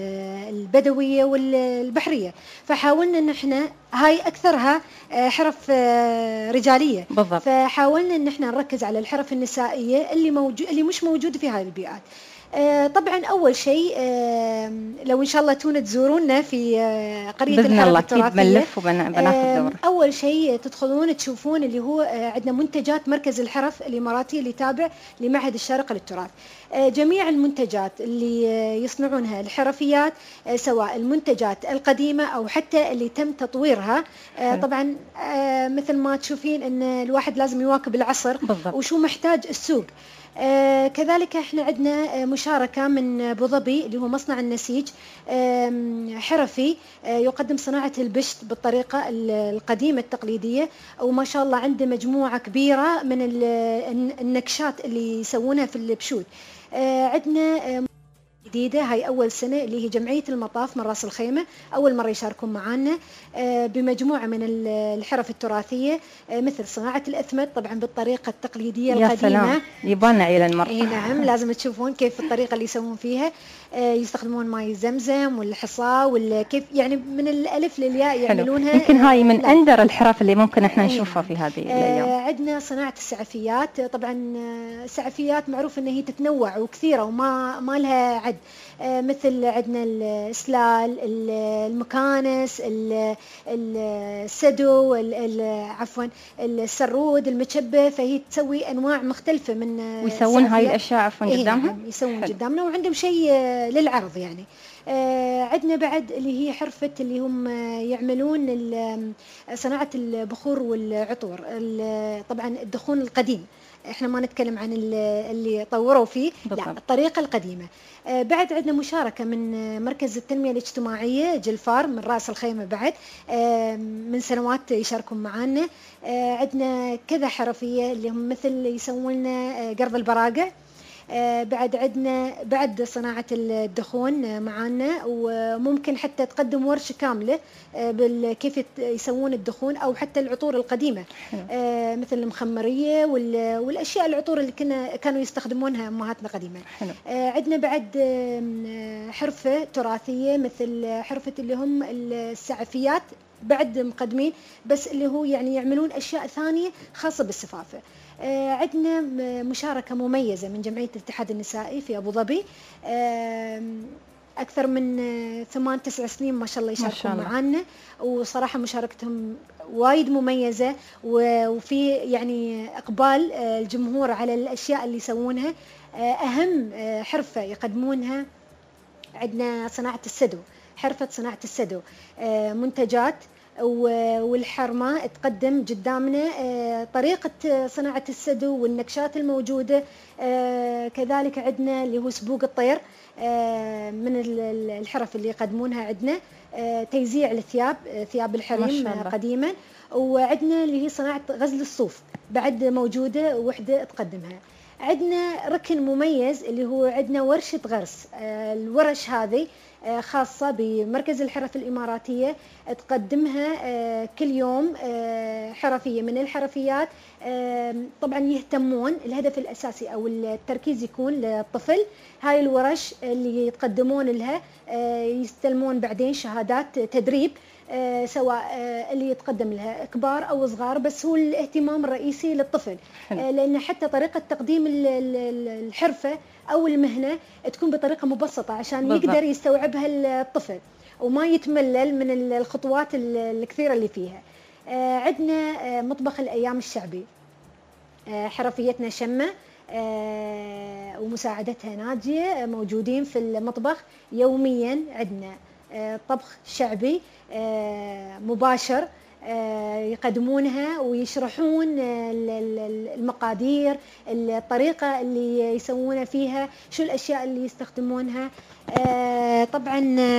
البدوية والبحرية. فحاولنا ان احنا هاي اكثرها حرف رجالية. بالضبط. فحاولنا ان احنا نركز على الحرف النسائية اللي موجود اللي مش موجودة في هاي البيئات. آه طبعا أول شيء آه لو إن شاء الله تون تزورونا في آه قرية الحرف التراثية، آه أول شيء تدخلون تشوفون اللي هو آه عندنا منتجات مركز الحرف الإماراتي اللي تابع لمعهد الشارقة للتراث. آه جميع المنتجات اللي آه يصنعونها الحرفيات، آه سواء المنتجات القديمة أو حتى اللي تم تطويرها. آه طبعا آه مثل ما تشوفين أن الواحد لازم يواكب العصر. بالضبط. وشو محتاج السوق. آه كذلك احنا عندنا آه مشاركة من ابو ظبي اللي هو مصنع النسيج آه حرفي آه يقدم صناعة البشت بالطريقة القديمة التقليدية، وما شاء الله عنده مجموعة كبيرة من النكشات اللي يسوونها في البشوت. آه عندنا آه جديدة، هاي أول سنة اللي هي جمعية المطاف من راس الخيمة، أول مرة يشاركون معنا بمجموعة من الحرف التراثية مثل صناعة الأثمد طبعا بالطريقة التقليدية يا القديمة. سلام، يبان إلى المرة. إيه نعم، لازم تشوفون كيف الطريقة اللي يسوون فيها. يستخدمون ماء زمزم والحصى والكيف يعني من الألف للياء يعملونها. يمكن هاي من لا. أندر الحرف اللي ممكن إحنا نشوفها في هذه الأيام. عندنا صناعة السعفيات. طبعا السعفيات معروف إن هي تتنوع وكثيرة وما ما لها عد. مثل عندنا السلال، المكانس، السدو، عفوا السرود، المشبه. فهي تسوي أنواع مختلفة من ويسوون هاي الأشياء عفوا قدامها. إيه يسوون قدامنا وعندهم شيء للعرض يعني. آه عندنا بعد اللي هي حرفة اللي هم يعملون صناعة البخور والعطور. طبعا الدخون القديم، احنا ما نتكلم عن اللي طوروا فيه، بالضبط. لا الطريقة القديمة. آه بعد عندنا مشاركة من مركز التنمية الاجتماعية جلفار من رأس الخيمة بعد آه من سنوات يشاركون معنا. آه عندنا كذا حرفية اللي هم مثل يسوون لنا قرض البراقع. آه بعد عندنا بعد صناعة الدخون معانا، وممكن حتى تقدم ورشة كاملة آه بالكيف يسوون الدخون أو حتى العطور القديمة آه مثل المخمرية والأشياء العطور اللي كنا كانوا يستخدمونها أمهاتنا قديما. آه عندنا بعد آه حرفة تراثية مثل حرفة اللي هم السعفيات بعد مقدمين، بس اللي هو يعني يعملون أشياء ثانية خاصة بالسفافة. آه عندنا مشاركة مميزة من جمعية الاتحاد النسائي في أبو ظبي. آه أكثر من ثمان تسع سنين ما شاء الله يشاركون معنا، وصراحة مشاركتهم وايد مميزة، وفي يعني إقبال الجمهور على الأشياء اللي يسوونها. أهم حرفة يقدمونها عندنا صناعة السدو، حرفة صناعة السدو، منتجات والحرمة تقدم قدامنا طريقة صناعة السدو والنكشات الموجودة. كذلك عندنا اللي هو سبوق الطير من الحرف اللي يقدمونها عندنا، تيزيع الثياب، ثياب الحريم قديما، وعندنا اللي هي صناعة غزل الصوف بعد موجودة وحدة تقدمها. عندنا ركن مميز اللي هو عندنا ورشة غرس. الورش هذه خاصة بمركز الحرف الإماراتية، تقدمها كل يوم حرفية من الحرفيات. طبعا يهتمون، الهدف الأساسي أو التركيز يكون للطفل. هاي الورش اللي يتقدمون لها يستلمون بعدين شهادات تدريب، سواء اللي يتقدم لها كبار أو صغار، بس هو الاهتمام الرئيسي للطفل، لأن حتى طريقة تقديم الحرفة أو المهنة تكون بطريقة مبسطة عشان بالضبط. يقدر يستوعبها الطفل وما يتملل من الخطوات الكثيرة اللي فيها. عندنا مطبخ الأيام الشعبي، حرفيتنا شمة ومساعدتها ناجية موجودين في المطبخ يوميا. عندنا طبخ شعبي مباشر يقدمونها ويشرحون المقادير، الطريقة اللي يسوونها فيها، شو الأشياء اللي يستخدمونها. طبعا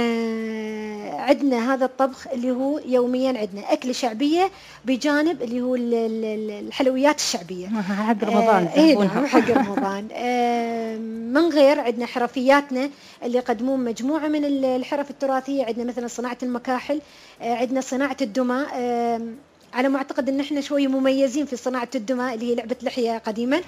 عندنا هذا الطبخ اللي هو يوميا عندنا أكل شعبية بجانب اللي هو الحلويات الشعبية حق رمضان. اي نعم حق رمضان. من غير عندنا حرفياتنا اللي يقدمون مجموعة من الحرف التراثية. عندنا مثلا صناعة المكاحل، عندنا صناعة الدماء. على ما أعتقد أن احنا شوي مميزين في صناعة الدماء اللي هي لعبة لحية قديما،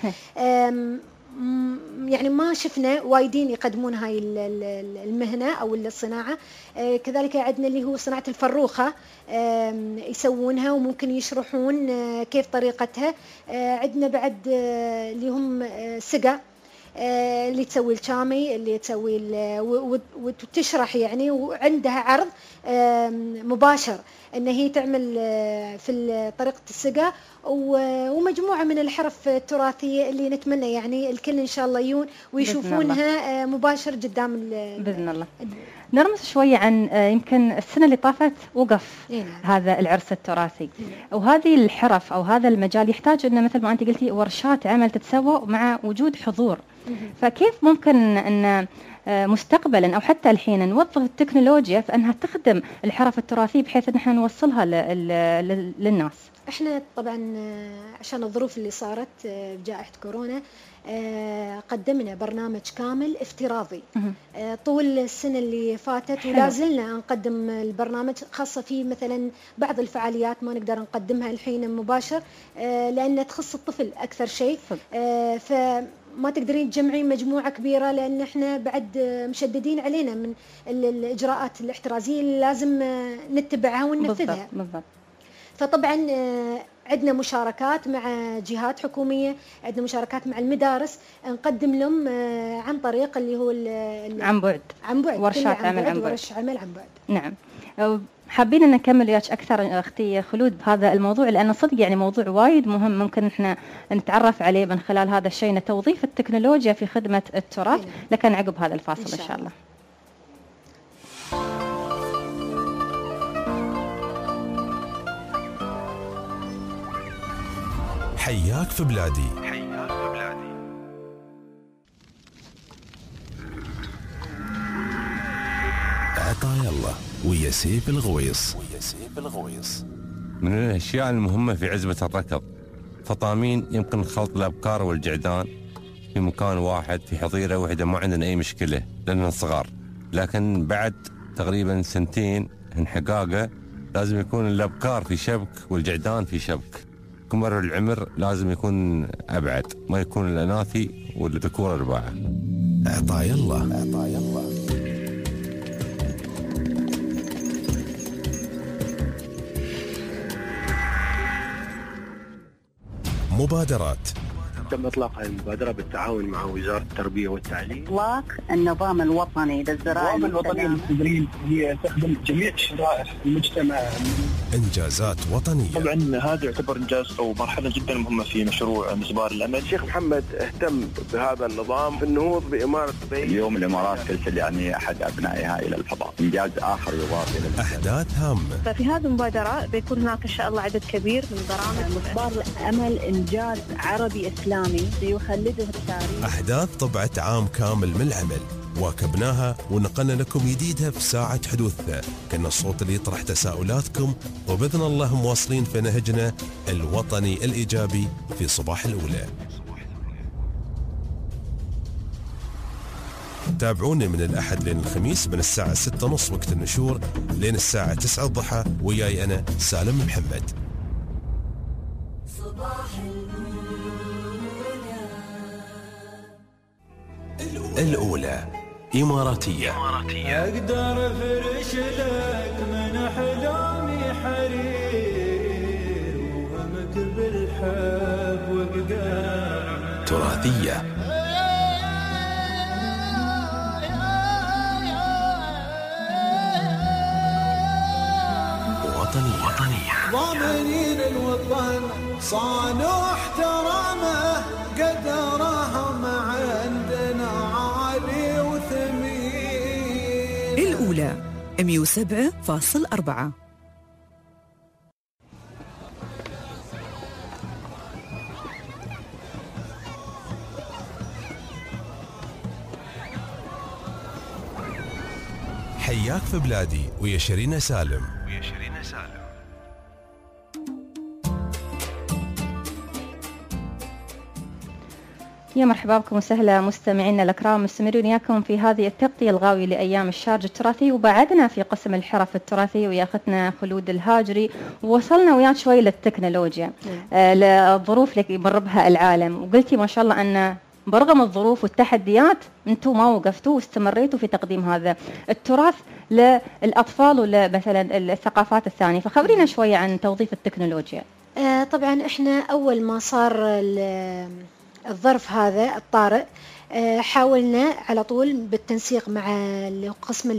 يعني ما شفنا وايدين يقدمون هاي المهنة أو الصناعة. كذلك عندنا اللي هو صناعة الفروخة، يسوونها وممكن يشرحون كيف طريقتها. عندنا بعد اللي هم سقا، اللي تسوي الشامي، اللي تسوي وتشرح يعني، وعندها عرض مباشر ان هي تعمل في طريقة السقا، ومجموعة من الحرف التراثية اللي نتمنى يعني الكل ان شاء الله يجون ويشوفونها مباشر قدام بإذن الله. نرمز شوية عن يمكن السنة اللي طافت وقف إيه. هذا العرس التراثي، وهذه الحرف أو هذا المجال يحتاج أنه مثل ما أنت قلتي ورشات عمل تتسوى مع وجود حضور. فكيف ممكن أن مستقبلا أو حتى الحين نوظف التكنولوجيا في أنها تخدم الحرف التراثية بحيث أن احنا نوصلها للناس؟ احنا طبعا عشان الظروف اللي صارت بجائحة كورونا قدمنا برنامج كامل افتراضي طول السنة اللي فاتت، ولا زلنا نقدم البرنامج، خاصة في مثلا بعض الفعاليات ما نقدر نقدمها الحين مباشر لأن تخص الطفل أكثر شيء، فما تقدرين تجمعين مجموعة كبيرة لأن احنا بعد مشددين علينا من الإجراءات الاحترازية اللي لازم نتبعها وننفذها. بالضبط. فطبعا عندنا مشاركات مع جهات حكومية، عندنا مشاركات مع المدارس، نقدم لهم عن طريق اللي هو عن بعد عن بعد ورشات عمل عن بعد. ورش عمل عن بعد. نعم. حابين ان نكمل وياك اكثر اختي خلود بهذا الموضوع، لانه صدق يعني موضوع وايد مهم ممكن احنا نتعرف عليه من خلال هذا الشيء، توظيف التكنولوجيا في خدمة التراث، لكن عقب هذا الفاصل ان شاء, إن شاء الله. حياك في بلادي. حياك في بلادي. عطايا الله ويا سيف الغويص. ويا سيف الغويص. من الاشياء المهمة في عزبة الركض فطامين يمكن خلط الابكار والجعدان في مكان واحد في حظيرة واحدة، ما عندنا اي مشكلة لاننا صغار، لكن بعد تقريبا سنتين انحقاقه لازم يكون الابكار في شبك والجعدان في شبك. كمر العمر لازم يكون أبعد، ما يكون الأناثي والذكور أربعة. عطايا الله. عطايا الله. مبادرات تم إطلاق هذه المبادرة بالتعاون مع وزارة التربية والتعليم. إطلاق النظام الوطني للزراعة النظام الوطني للتدريب هي تخدم جميع شرائح المجتمع. إنجازات وطنية. طبعا هذا يعتبر إنجاز أو مرحلة جدا مهمة في مشروع مسبار الأمل. الشيخ محمد اهتم بهذا النظام في النهوض بإمارة دبي. اليوم الإمارات ترسل يعني أحد أبنائها إلى الفضاء، إنجاز آخر يضاف إلى أحداث هامة. ففي هذه المبادرة بيكون هناك إن شاء الله عدد كبير من برامج. مسبار الأمل إنجاز عربي إسلامي سيخلده التاريخ. أحداث طبعت عام كامل من العمل واكبناها ونقلنا لكم جديدها في ساعة حدوثها. كنا الصوت اللي يطرح تساؤلاتكم، وبإذن الله مواصلين في نهجنا الوطني الإيجابي في صباح الأولى. تابعوني من الأحد لين الخميس من الساعة ستة ونص وقت النشور لين الساعة تسعة الضحى، وياي أنا سالم محمد. الأولى إماراتية. أقدر أفرش لك من أحلامي حرير وهمك بالحب وقدام. تراثية. وطنية. وطنية. ضامنين الوطن صانوا احترامه قدره ما عندنا عالي وثمين. الأولى مية وسبعة فاصل أربعة. حياك في بلادي ويا شيرين سالم. ويا شيرين سالم. يا مرحبا بكم وسهلا مستمعينا الأكرام، مستمرين وياكم في هذه التغطية الغاوية لأيام الشارج التراثي، وبعدنا في قسم الحرف التراثي ويا أختنا خلود الهاجري، ووصلنا وياك شوي للتكنولوجيا. آه للظروف اللي يمر بها العالم، وقلتي ما شاء الله أن برغم الظروف والتحديات أنتم ما وقفتوا واستمريتوا في تقديم هذا التراث للأطفال ولا مثلا الثقافات الثانية، فخبرينا شوية عن توظيف التكنولوجيا. آه طبعا احنا أول ما صار الظرف هذا الطارئ حاولنا على طول بالتنسيق مع قسم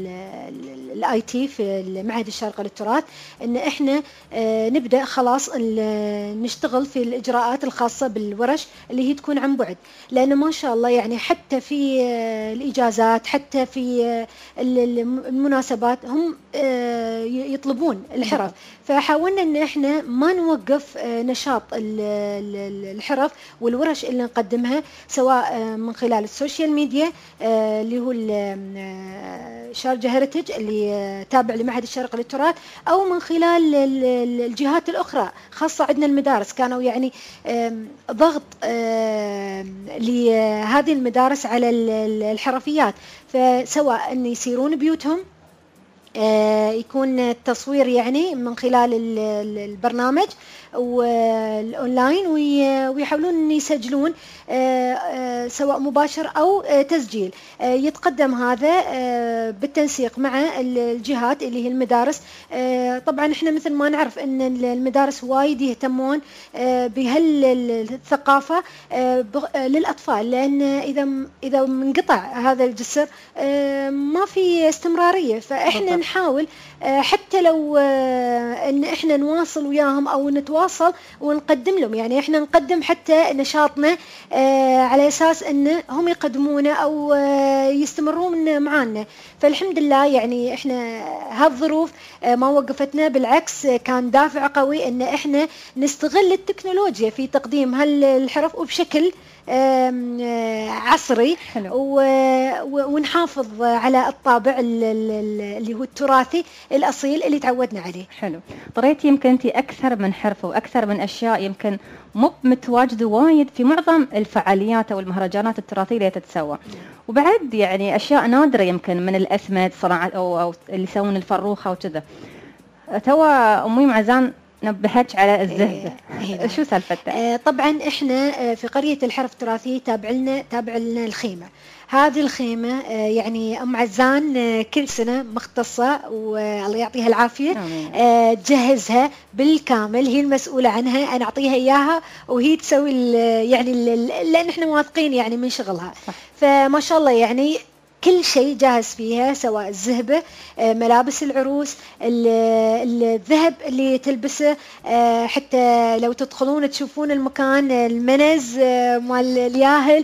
الاي تي في معهد الشارقة للتراث ان احنا نبدا خلاص نشتغل في الاجراءات الخاصه بالورش اللي هي تكون عن بعد، لانه ما شاء الله يعني حتى في الاجازات حتى في المناسبات هم يطلبون الحرف، فحاولنا ان احنا ما نوقف نشاط الحرف والورش اللي نقدمها سواء من خلال السوشيال ميديا آه اللي هو شارجة هيريتج اللي آه تابع لمعهد الشارقة للتراث، أو من خلال الجهات الأخرى خاصة عندنا المدارس كانوا يعني آه ضغط آه لهذه المدارس على الحرفيات، فسواء أن يسيرون بيوتهم آه يكون التصوير يعني من خلال البرنامج والأونلاين ويحاولون أن يسجلون سواء مباشر أو تسجيل. يتقدم هذا بالتنسيق مع الجهات اللي هي المدارس. طبعا احنا مثل ما نعرف أن المدارس وايد يهتمون بهالثقافة للأطفال، لأن إذا إذا منقطع هذا الجسر ما في استمرارية، فإحنا نحاول حتى لو أن إحنا نواصل وياهم أو نتواصل ونقدم لهم، يعني إحنا نقدم حتى نشاطنا على أساس أن هم يقدمونه أو يستمرون معانا. فالحمد لله يعني إحنا هالظروف ما وقفتنا، بالعكس كان دافع قوي أن إحنا نستغل التكنولوجيا في تقديم هالحرف وبشكل عصري ونحافظ على الطابع اللي هو التراثي الأصيل اللي تعودنا عليه. حلو. طريتي يمكن أنت أكثر من حرفة وأكثر من أشياء يمكن مو متواجدة وايد في معظم الفعاليات أو المهرجانات التراثية اللي تتسوى، وبعد يعني أشياء نادرة يمكن من الأسمد صناعة أو, أو اللي يسوون الفروخة وكذا. توا أمي معزان نبهتش على الزهبة. إيه شو سالفتها؟ آه طبعا احنا آه في قرية الحرف التراثية تابع لنا تابع لنا الخيمة. هذه الخيمة آه يعني أم عزان آه كل سنة مختصة والله يعطيها العافية آه تجهزها بالكامل، هي المسؤولة عنها، أنا أعطيها إياها وهي تسوي ال يعني ال لأن احنا واثقين يعني من شغلها. صح. فما شاء الله يعني كل شيء جاهز فيها، سواء الزهبة، ملابس العروس، الذهب اللي تلبسه، حتى لو تدخلون تشوفون المكان، المنز مال الياهل،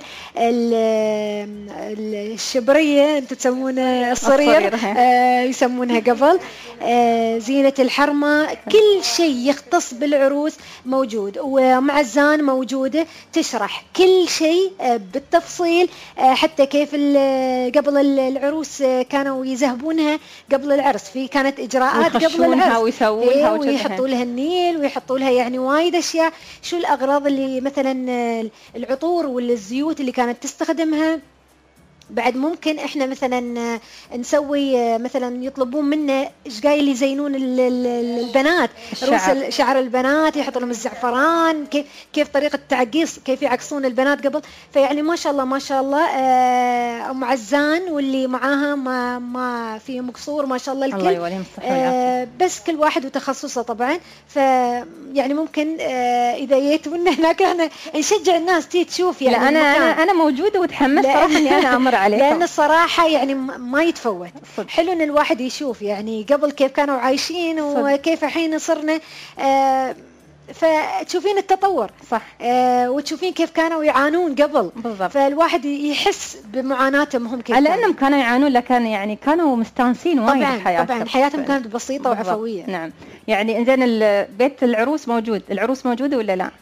الشبرية انتم تسمونها الصرير يسمونها قبل، زينة الحرمة، كل شيء يختص بالعروس موجود. ومع الزان موجودة تشرح كل شيء بالتفصيل، حتى كيف قبل العروس كانوا يذهبونها قبل العرس، في كانت إجراءات قبل العرس ويسوونها ويحطوا لها النيل ويحطوا لها يعني وايد أشياء. شو الأغراض اللي مثلا العطور والزيوت اللي كانت تستخدمها. بعد ممكن احنا مثلا نسوي مثلا يطلبون منا ايش قايل يزينون البنات، رؤوس شعر البنات، يحطوا لهم الزعفران، كيف كيف طريقه التعقيص، كيف يعقصون البنات قبل. فيعني ما شاء الله ما شاء الله ام عزان واللي معاها ما ما في مقصور ما شاء الله الكل. الله يوليهم الصحه والعافيه. بس كل واحد وتخصصه طبعا. فيعني ممكن اذا جيتوا هناك احنا نشجع الناس تيجي تشوف يعني. لا انا انا انا موجوده وتحمست صراحه اني انا امر عليكم. لأن الصراحة يعني ما يتفوت. صدق. حلو إن الواحد يشوف يعني قبل كيف كانوا عايشين وكيف الحين صرنا، آه فتشوفين التطور. صح. آه وتشوفين كيف كانوا يعانون قبل. بالضبط. فالواحد يحس بمعاناتهم هم كيف. على أنهم كانوا يعانون لكن يعني كانوا مستانسين وايد في حياتهم. طبعا حياتهم كانت بسيطة بالضبط. وعفوية. نعم. يعني إنزين بيت العروس موجود، العروس موجودة ولا لا؟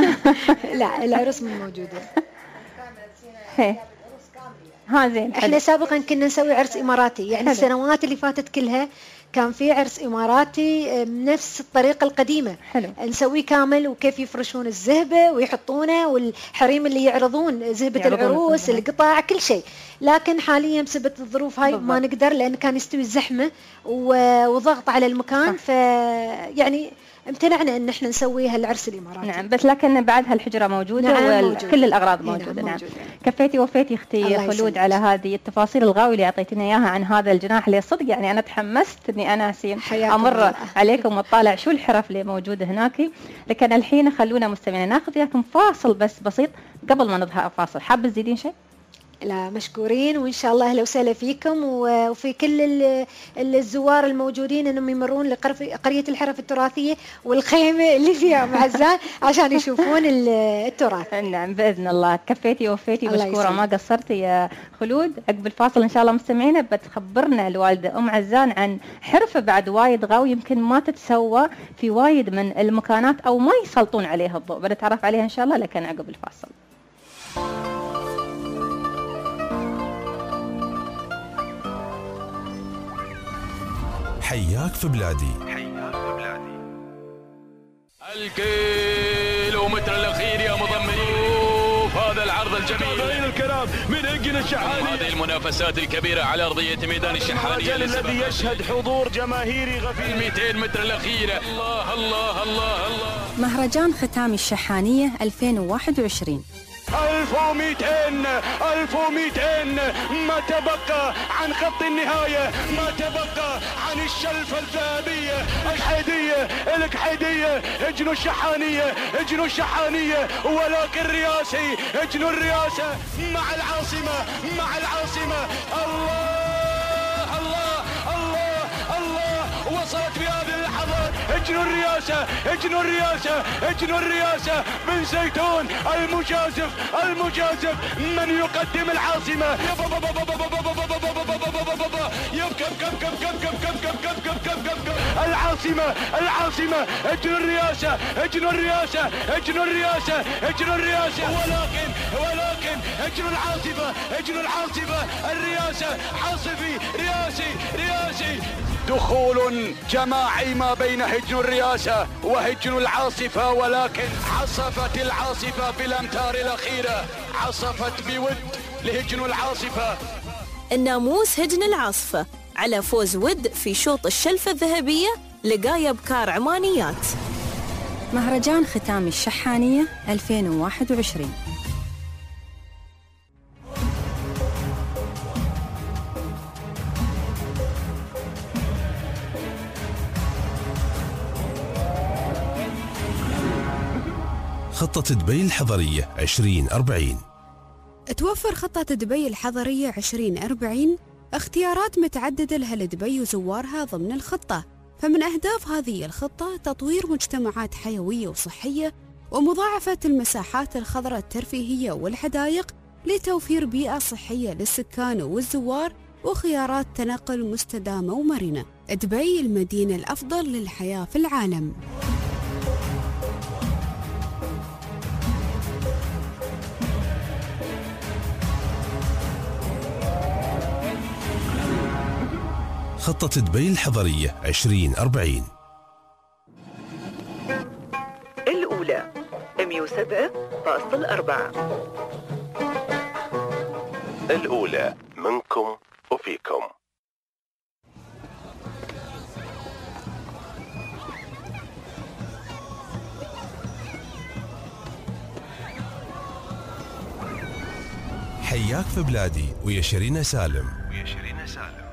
لا العروس مو موجودة. هي. ها زين. احنا سابقا كنا نسوي عرس اماراتي، يعني حلو. السنوات اللي فاتت كلها كان في عرس اماراتي بنفس الطريقه القديمه. حلو. نسويه كامل، وكيف يفرشون الزهبه ويحطونه، والحريم اللي يعرضون زهبه العروس، القطع، كل شيء. لكن حاليا بسبب الظروف هاي بالضبط. ما نقدر، لان كان يستوي الزحمه وضغط على المكان. ف يعني امتنعنا ان احنا نسويها العرس الاماراتي. نعم. بس لكن بعد هالحجره موجوده. نعم وكل الاغراض موجوده. نعم, نعم. كفيتي وفيتي اختي خلود على هذه التفاصيل الغاويه اللي اعطيتنا اياها عن هذا الجناح اللي صدق يعني انا تحمست اني انا سين امر الله. عليكم واطالع شو الحرف اللي موجوده هناك. لكن الحين خلونا مستمعين ناخذ وياكم فاصل بس بسيط. قبل ما نضحى فاصل حاب تزيدين شيء؟ لا مشكورين، وإن شاء الله أهلا وسهلا فيكم وفي كل الزوار الموجودين أنهم يمرون لقرية الحرف التراثية والخيمة اللي فيها مع الزان عشان يشوفون التراث. نعم بإذن الله. كفيتي ووفيتي، مشكورة ما قصرتي يا خلود. عقب الفاصل إن شاء الله مستمعينا بتخبرنا الوالدة أم عزان عن حرفة بعد وايد غاوي يمكن ما تتسوى في وايد من المكانات أو ما يسلطون عليها الضوء، بنتعرف عليها إن شاء الله لكن عقب الفاصل. حياك في بلادي. حياك في بلادي. الكيلومتر الأخير يا مضمنين، هذا العرض الجميل. تابعين الكلام من انجن الشحاني. هذه المنافسات الكبيرة على أرضية ميدان الشحانية الذي يشهد حضور جماهيري غفير. مئتين متر الأخيرة. الله الله الله الله. مهرجان ختام الشحانية ألفين وواحد وعشرين. ألف ومئتين ألف ومئتين ما تبقى عن خط النهاية، ما تبقى عن الشلفة الذهبية الحيدية الكحيدية. اجنوا الشحانية اجنوا الشحانية ولكن رياسي، اجنوا الرياسة مع العاصمة مع العاصمة. الله الله الله الله. وصلت في هذه اللحظات. اجنوا الرياسة اجنوا الرياسة اجنوا الرياسة. بن زيتون المجازف المجازف من يقدم العاصمة. العاصمة العاصمة. اجنوا الرياسة اجنوا الرياسة اجنوا الرياسة اجنوا الرياسة. ولكن ولكن اجنوا العاصمة اجنوا العاصمة. الرياسة عاصفي رياسي رياسي. دخول جماعي ما بين هجن الرياسة وهجن العاصفة، ولكن عصفت العاصفة بالأمتار الأخيرة، عصفت بود لهجن العاصفة. الناموس هجن العاصفة على فوز ود في شوط الشلفة الذهبية لقاية بكار عمانيات. مهرجان ختام الشحانية ألفين وواحد وعشرين. خطة دبي الحضرية عشرين أربعين. توفر خطة دبي الحضرية عشرين أربعين اختيارات متعددة لدبي وزوارها ضمن الخطة. فمن أهداف هذه الخطة تطوير مجتمعات حيوية وصحية ومضاعفة المساحات الخضراء الترفيهية والحدائق لتوفير بيئة صحية للسكان والزوار وخيارات تنقل مستدامة ومرنة. دبي المدينة الأفضل للحياة في العالم. خطة دبي الحضرية عشرين أربعين. الأولى مئة وسبعة فاصلة أربعة. الأولى منكم وفيكم. حياك في بلادي ويا شيرين سالم. ويا شيرين سالم.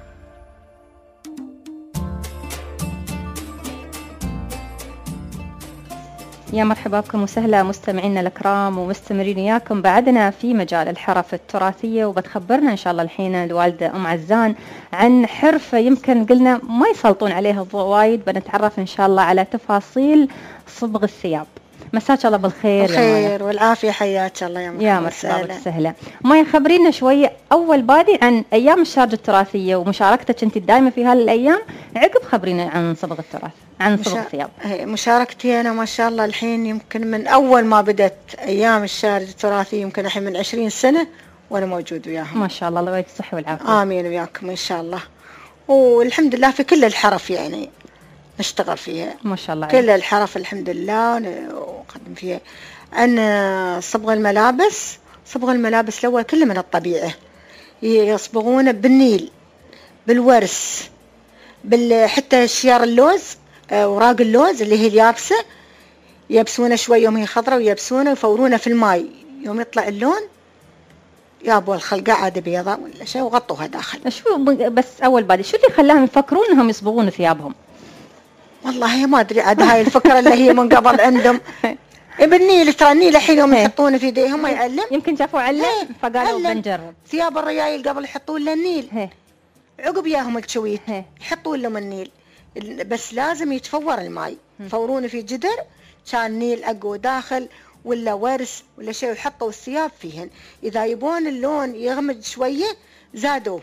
يا مرحبا بكم وسهلا مستمعينا الكرام، ومستمرين وياكم بعدنا في مجال الحرف التراثية. وبتخبرنا إن شاء الله الحين الوالدة أم عزان عن حرفة يمكن قلنا ما يسلطون عليها الضوء وايد. بنتعرف إن شاء الله على تفاصيل صبغ الثياب. مساك الله بالخير. بالخير والعافية، حياك الله يا مرحبا. يا مرحبا وسهلا. ما خبرينا شوية أول بادي عن أيام الشارجة التراثية ومشاركتك أنت دائما في هالأيام، عقب خبرينا عن صبغ التراث، عن صبغ مشا... الثياب. مشاركتي أنا ما شاء الله الحين يمكن من أول ما بدأت أيام الشارجة التراثية، يمكن الحين من عشرين سنة وأنا موجود وياهم. ما شاء الله، الله يعطيك الصحة والعافية. آمين وياكم إن شاء الله. والحمد لله في كل الحرف يعني نشتغل فيها ما شاء الله، كل الحرف الحمد لله ونقدم فيها. أنا صبغ الملابس، صبغ الملابس الأول كله من الطبيعة، يصبغونه بالنيل بالورس بال حتى شيار اللوز، أوراق اللوز اللي هي اليابسة يبسونه شوي يوم هي خضرة ويبسونه ويفورونه في الماء، يوم يطلع اللون يابوا الخلقة عادة بيضاء ولا شيء وغطوها داخل. شو بس أول بعد شو اللي خلاهم يفكرون إنهم يصبغون ثيابهم؟ والله ما أدري عاد هاي الفكرة اللي هي من قبل عندهم. بالنيل ترى النيل الحين يوم يحطونه في ايديهم ما يعلم، يمكن شافوا علم فقالوا بنجرب. ثياب الريايل قبل يحطون له النيل، عقب ياهم الكشويت يحطون لهم النيل، بس لازم يتفور الماي، يفورونه في جدر كان نيل اقوى داخل ولا ورس ولا شيء، ويحطوا الثياب فيهن. اذا يبون اللون يغمج شويه زادوه،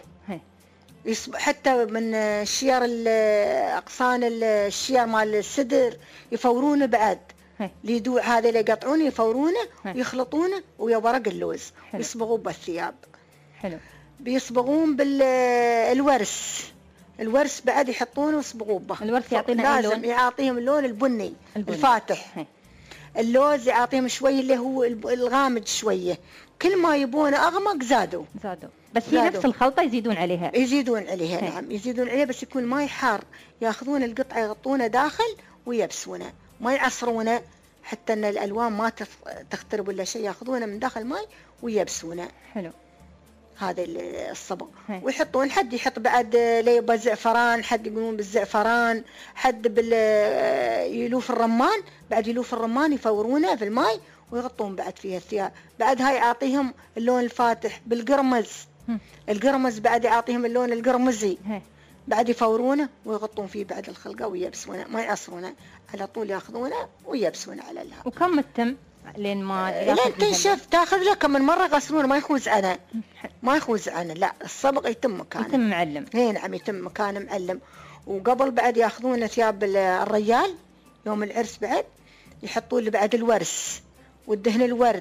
حتى من شيار اقصان الشيار مال السدر يفورونه بعد ليدوع، هذا اللي يقطعونه يفورونه ويخلطونه ويا ورق اللوز يصبغوه بالثياب. حلو. بيصبغون بالورس، الورس بعد يحطونه ويصبغوه به. الورس يعطينا لازم يعطيهم اللون البني, البني الفاتح. هي. اللوز يعطيهم شوي اللي هو الغامج شويه، كل ما يبونه اغمق زادوا زادوا بس هي نفس الخلطه يزيدون عليها يزيدون عليها هي. نعم يزيدون عليها، بس يكون ماي حار، ياخذون القطعه يغطونه داخل ويبسونه، ما يعصرونه حتى ان الالوان ما تخترب ولا شيء، ياخذونه من داخل ماي ويبسونه. حلو. هذا الصبغ. ويحطون حد يحط بعد ليبه زعفران، حد يقولون بالزعفران، حد بال يلوف الرمان، بعد يلوف الرمان يفورونه في الماي ويغطون بعد فيها الثياب. بعد هاي يعطيهم اللون الفاتح بالقرمز، القرمز بعد يعطيهم اللون القرمزي، بعد يفورونه ويغطون فيه بعد الخلقه ويبسونه، ما يعصرونه على طول، ياخذونه ويبسونه على الهواء. وكم التم لين ما لين تنشف؟ تاخذ له كم من مره يغسلونه، ما يخوز انا ما يخوز انا لا، الصبغ يتم مكانه، يتم معلم. اي نعم يتم مكانه معلم. وقبل بعد ياخذون ثياب الريال يوم العرس، بعد يحطون له بعد الورس والدهن الورد،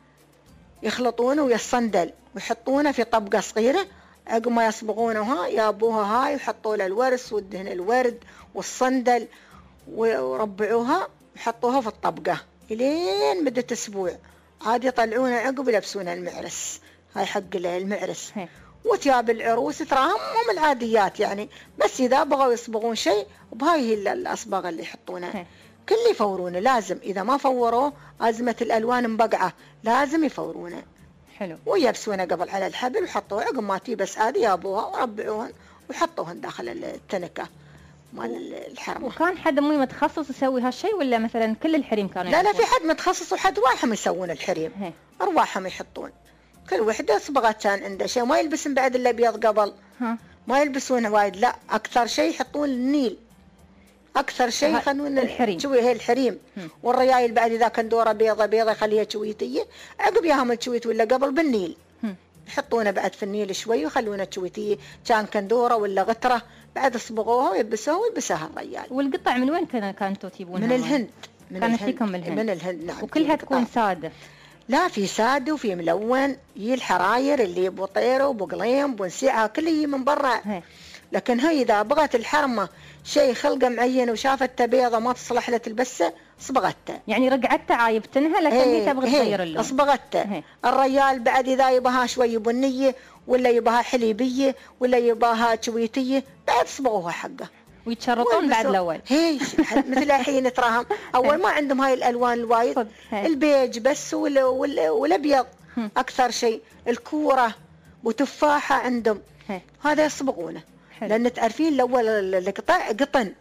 يخلطونه ويا الصندل ويحطونه في طبقه صغيره، عقب ما يصبغونه ها يابوها هاي ويحطوا له الورس والدهن الورد والصندل وربعوها ويحطوها في الطبقه لين مدة اسبوع، عاد يطلعونه عقب يلبسونه المعرس. هاي حق المعرس. وثياب العروس تراهم هم العاديات يعني، بس اذا بغوا يصبغون شيء بهاي هي الاصباغ اللي يحطونها. كل يفورونه لازم، إذا ما فوروه أزمة الألوان مبقعة لازم يفورونه. حلو. ويبسونه قبل على الحبل وحطوه عقب ما تي بس هذه يابوها وربعوهن وحطوهن داخل التنكة مال الحرمة. وكان حد مو متخصص يسوي هالشيء ولا مثلا كل الحريم كانوا لا لا يحطون؟ في حد متخصص وحد واحد يسوون الحريم. هي. أرواحهم يحطون كل وحدة صبغة كان عنده شيء، ما يلبسن بعد الأبيض قبل. ها. ما يلبسون وايد، لا أكثر شيء يحطون النيل، أكثر شيء يخلون الحريم. شوي هي الحريم. هم. والريايل بعد إذا كان دوره بيضة بيضة يخليها شويتية عقب ياهم الشويت ولا قبل بالنيل. هم. يحطونه بعد في النيل شوي ويخلونه شويتية، كان كندورة ولا غترة بعد صبغوها ويلبسوها ويلبسها الريال. والقطع من وين كان كانتوا تجيبونها؟ من الهند. من كانت الهند. فيكم من الهند. من الهند نعم. وكلها تكون سادة؟ لا في سادة وفي ملون، يجي الحراير اللي ابو طيره وابو قليم وابو نسيعة كله يجي من برا. هي. لكن هي اذا بغت الحرمة شيء خلقه معين وشافته بيضة ما تصلح لها تلبسه صبغته. يعني رجعتها عايبتنها لكن هي تبغى تغير اللون. صبغته. الريال بعد اذا يبغاها شوي بنية ولا يبغاها حليبية ولا يبغاها شويتية بعد صبغوها حقه. ويتشرطون بعد الاول. هي مثل الحين تراهم اول ما عندهم هاي الالوان الوايد، البيج بس ولا ولا والابيض اكثر شيء، الكوره وتفاحه عندهم هذا يصبغونه. لان تعرفين الاول القطع قطن،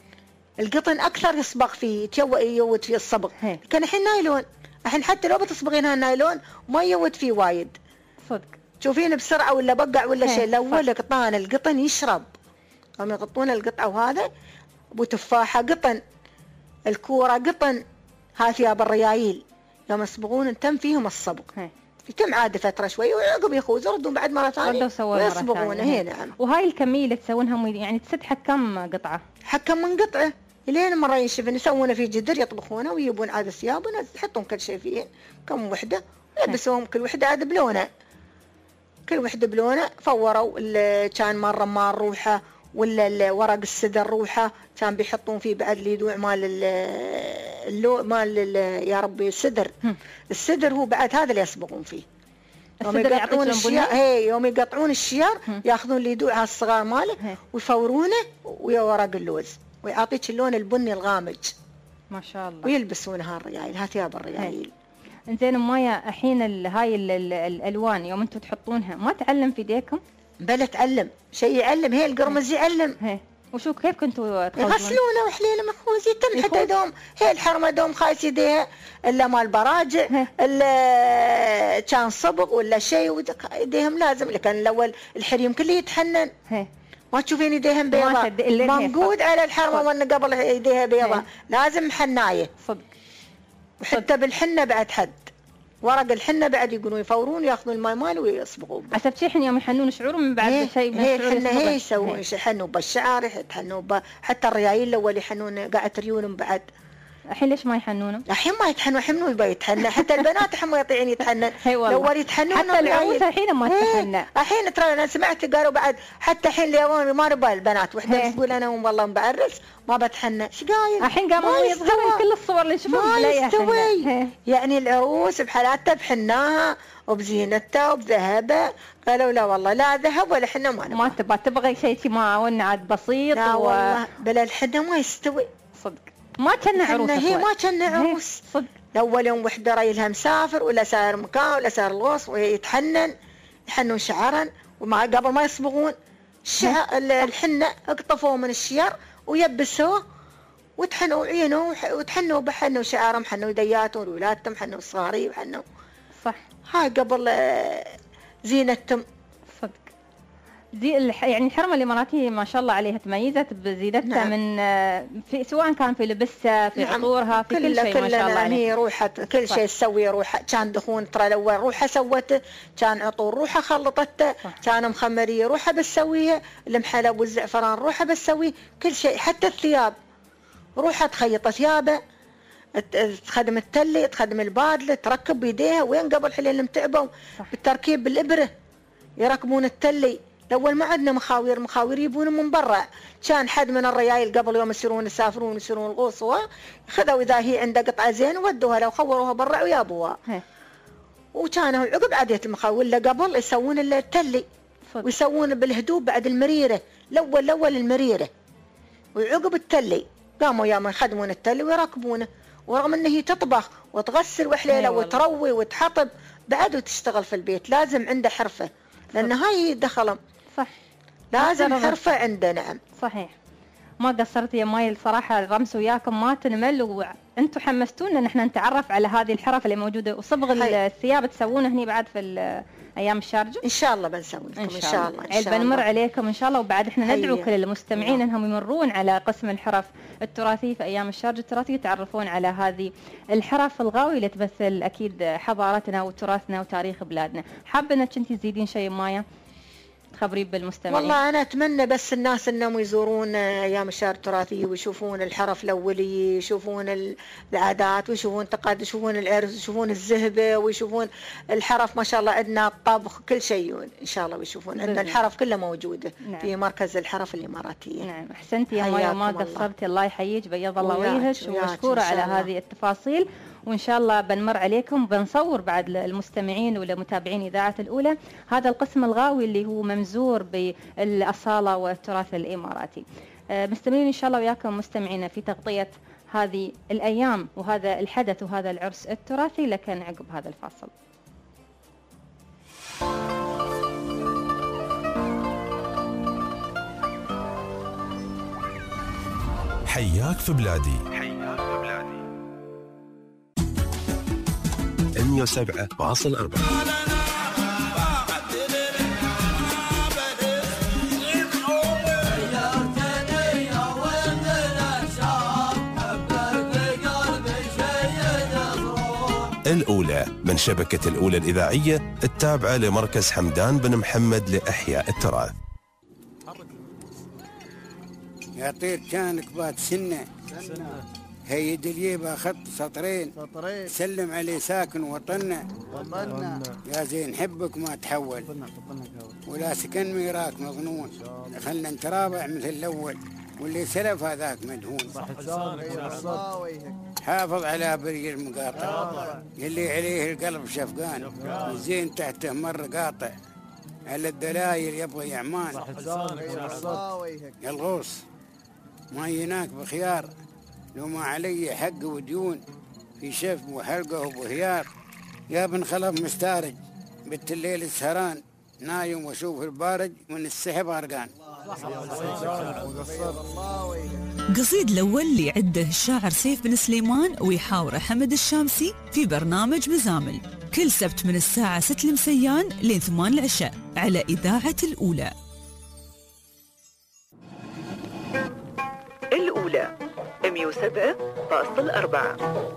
القطن اكثر يصبغ فيه يود فيه الصبغ. كان الحين نايلون، الحين حتى لو بتصبغينها نايلون ما يود فيه وايد صدق. تشوفين بسرعه ولا بقع ولا شيء. الاول القطان القطن يشرب، هم يغطون القطعه وهذا ابو تفاحه قطن، الكوره قطن، هاي ثياب الريايل يوم يصبغون تم فيهم الصبغ. يتم عاد فتره شوي وعقب يخوز يردون بعد مره ثانيه ويصبغون. هي نعم. وهاي الكميه اللي تسوونها يعني تسد حق كم قطعه؟ حق كم من قطعه لين مره ينشفن يسوونه في جدر يطبخونه ويجيبون عاد ثياب يحطون كل شيء فيه كم وحده ويلبسوهم كل وحده عاد بلونه، كل وحده بلونه. فوروا كان مره مال روحه ولا ورق السدر روحه كان بيحطون فيه بعد اليدوع مال اللو مال يا ربي السدر. السدر هو بعد هذا اللي يصبغون فيه. يوم يقطعون الشيار، هي يوم يقطعون الشيار ياخذون اليدوع الصغار ماله ويفورونه ويا ورق اللوز ويعطيك اللون البني الغامج ما شاء الله. ويلبسونها الريايل، ها ثياب الريايل. انزين مايا الحين هاي ال ال الالوان يوم انتم تحطونها ما تعلم في ايديكم؟ بلا تعلم شيء يعلم، هي القرمز يعلم. هي. وشو كيف كنتوا تخوزون؟ يغسلونه وحليله مخوز يتم حتى دوم، هي الحرمه دوم خايس يديها الا مال براجع الا كان صبغ ولا شيء يديهم لازم. لكن الاول الحريم كله يتحنن. هي. ما تشوفين يديهم بيضة منقود على الحرمه وان قبل يديها بيضة. هي. لازم حنايه صدق. وحتى بالحنه بعد حد ورق الحنه بعد يقولون يفورون ياخذون الماء ماله ويصبغون. حسب شي يوم يحنون شعورهم من بعد شيء من هي الحنه هي يسوون يحنوا بالشعر يحنوا حتى الريايل الاول يحنون قاعد ريونهم بعد. الحين ليش ما يحنونه؟ الحين ما يتحنوا يحنون يبغى يتحنى حتى البنات الحين ما يطيعين يتحنن. الاول يتحنون حتى العروسه الحين ما تتحنى. الحين ترى انا سمعت قالوا بعد حتى الحين اليوم ما نبغى البنات وحده تقول انا والله بعرس ما بتحنى. ايش قايل؟ الحين قاموا يظهرون كل الصور اللي نشوفها ما يستوي. يعني العروس بحالاتها بحناها وبزينتها وبذهبها قالوا لا والله لا ذهب ولا حنه ما نبغى. ما تبغى تبغى شيء ما ونعد بسيط. لا و... والله بلا الحنه ما يستوي صدق. ما كان عروس هي ما كان عروس صدق. الاول يوم وحده رايلها مسافر ولا سائر مكان ولا سائر الغوص ويتحنن يحنون شعرا وما قبل ما يصبغون الشعر الحنه اقطفوه من الشير ويبسوه وتحنوا عينه وتحنوا بحنوا شعرهم حنوا يدياتهم وولادتهم حنوا صغاري وحنوا صح. هاي قبل زينتهم صدق. زي يعني الحرمه الاماراتيه ما شاء الله عليها تميزت بزينتها. نعم. من في سواء كان في لبسها في نعم. عطورها في كل شيء ما شاء الله عليها. هي روحها كل شيء تسوي روحها. كان دخون ترى الاول روحها سوته، كان عطور روحها خلطته، كان مخمريه روحها بتسويها، المحلب والزعفران روحها بتسويه كل شيء. حتى الثياب روحها تخيط ثيابه تخدم التلي تخدم البادله تركب بيديها. وين قبل حلين تعبوا بالتركيب بالابره يركبون التلي. الاول ما عندنا مخاوير، مخاوير يبون من برا. كان حد من الريايل قبل يوم يصيرون يسافرون يصيرون الغوص خذوا اذا هي عنده قطعه زين ودوها لو خوروها برا ويابوها. وكانوا عقب عاديه المخاوير اللي قبل يسوون التلي ويسوون بالهدوب بعد المريره. الاول الاول المريره وعقب التلي قاموا يا ما يخدمون التل ويركبونه، ورغم انه هي تطبخ وتغسل وحليله وتروي وتحطب بعد وتشتغل في البيت، لازم عنده حرفه، لان هاي دخلهم. صح، لازم حرفه عنده. نعم صحيح، ما قصرت يا ماي الصراحه، الرمس وياكم ما تنمل، وانتم حمستونا ان احنا نتعرف على هذه الحرف اللي موجوده، وصبغ الثياب تسوونه هني بعد في ايام الشارجه. ان شاء الله بنسوي لكم ان شاء الله. عيل بنمر عليكم ان شاء الله، وبعد احنا ندعو كل المستمعين انهم يمرون على قسم الحرف التراثيه في ايام الشارجه التراثيه، يتعرفون على هذه الحرف الغاويه اللي تمثل اكيد حضارتنا وتراثنا وتاريخ بلادنا. حابه انك انت تزيدين شيء مايا تخبرين بالمستمعين؟ والله أنا أتمنى بس الناس أنهم يزورون أيام الشهر التراثي ويشوفون الحرف الأولي، يشوفون العادات ويشوفون تقاد، يشوفون العرس، يشوفون الزهبة، ويشوفون الحرف. ما شاء الله عندنا الطبخ كل شيء إن شاء الله ويشوفون. عندنا الحرف كلها موجودة. نعم. في مركز الحرف الإماراتية. نعم أحسنتي يا مايا وما قصرتي، الله يحييك، بيض الله وجهك، ومشكورة على هذه التفاصيل. وإن شاء الله بنمر عليكم وبنصور بعد المستمعين والمتابعين إذاعة الأولى هذا القسم الغاوي اللي هو ممزور بالأصالة والتراث الإماراتي. مستمرين إن شاء الله وياكم مستمعين في تغطية هذه الأيام وهذا الحدث وهذا العرس التراثي، لكن عقب هذا الفاصل. حياك في بلادي. مية وسبعة فاصلة أربعة. الأولى من شبكة الأولى الإذاعية التابعة لمركز حمدان بن محمد لإحياء التراث. يا طير كانك بات سنة هي دليبة خط سطرين سطرين سلم عليه ساكن وطننا وطننا يا زين حبك ما تحول ولا سكن ميراك مظنون خلنا نترابع مثل الأول واللي سلف هذاك مدهون حافظ على بري المقاطع يلي عليه القلب شفقان وزين تحته مر قاطع على الدلايل يبغى يعمان يا الغوص ما يناك بخيار لو ما علي حق وديون في شف وحلقه وبهيار يا بن خلف مستارج بنت الليل السهران نايم واشوف البارج من السحب غرقان. قصيد الأول اللي عده الشاعر سيف بن سليمان ويحاوره حمد الشامسي في برنامج مزامل كل سبت من الساعة ستة المسيان لين ثمان العشاء على إذاعة الأولى. الأولى مية وسبعة فاصلة أربعة.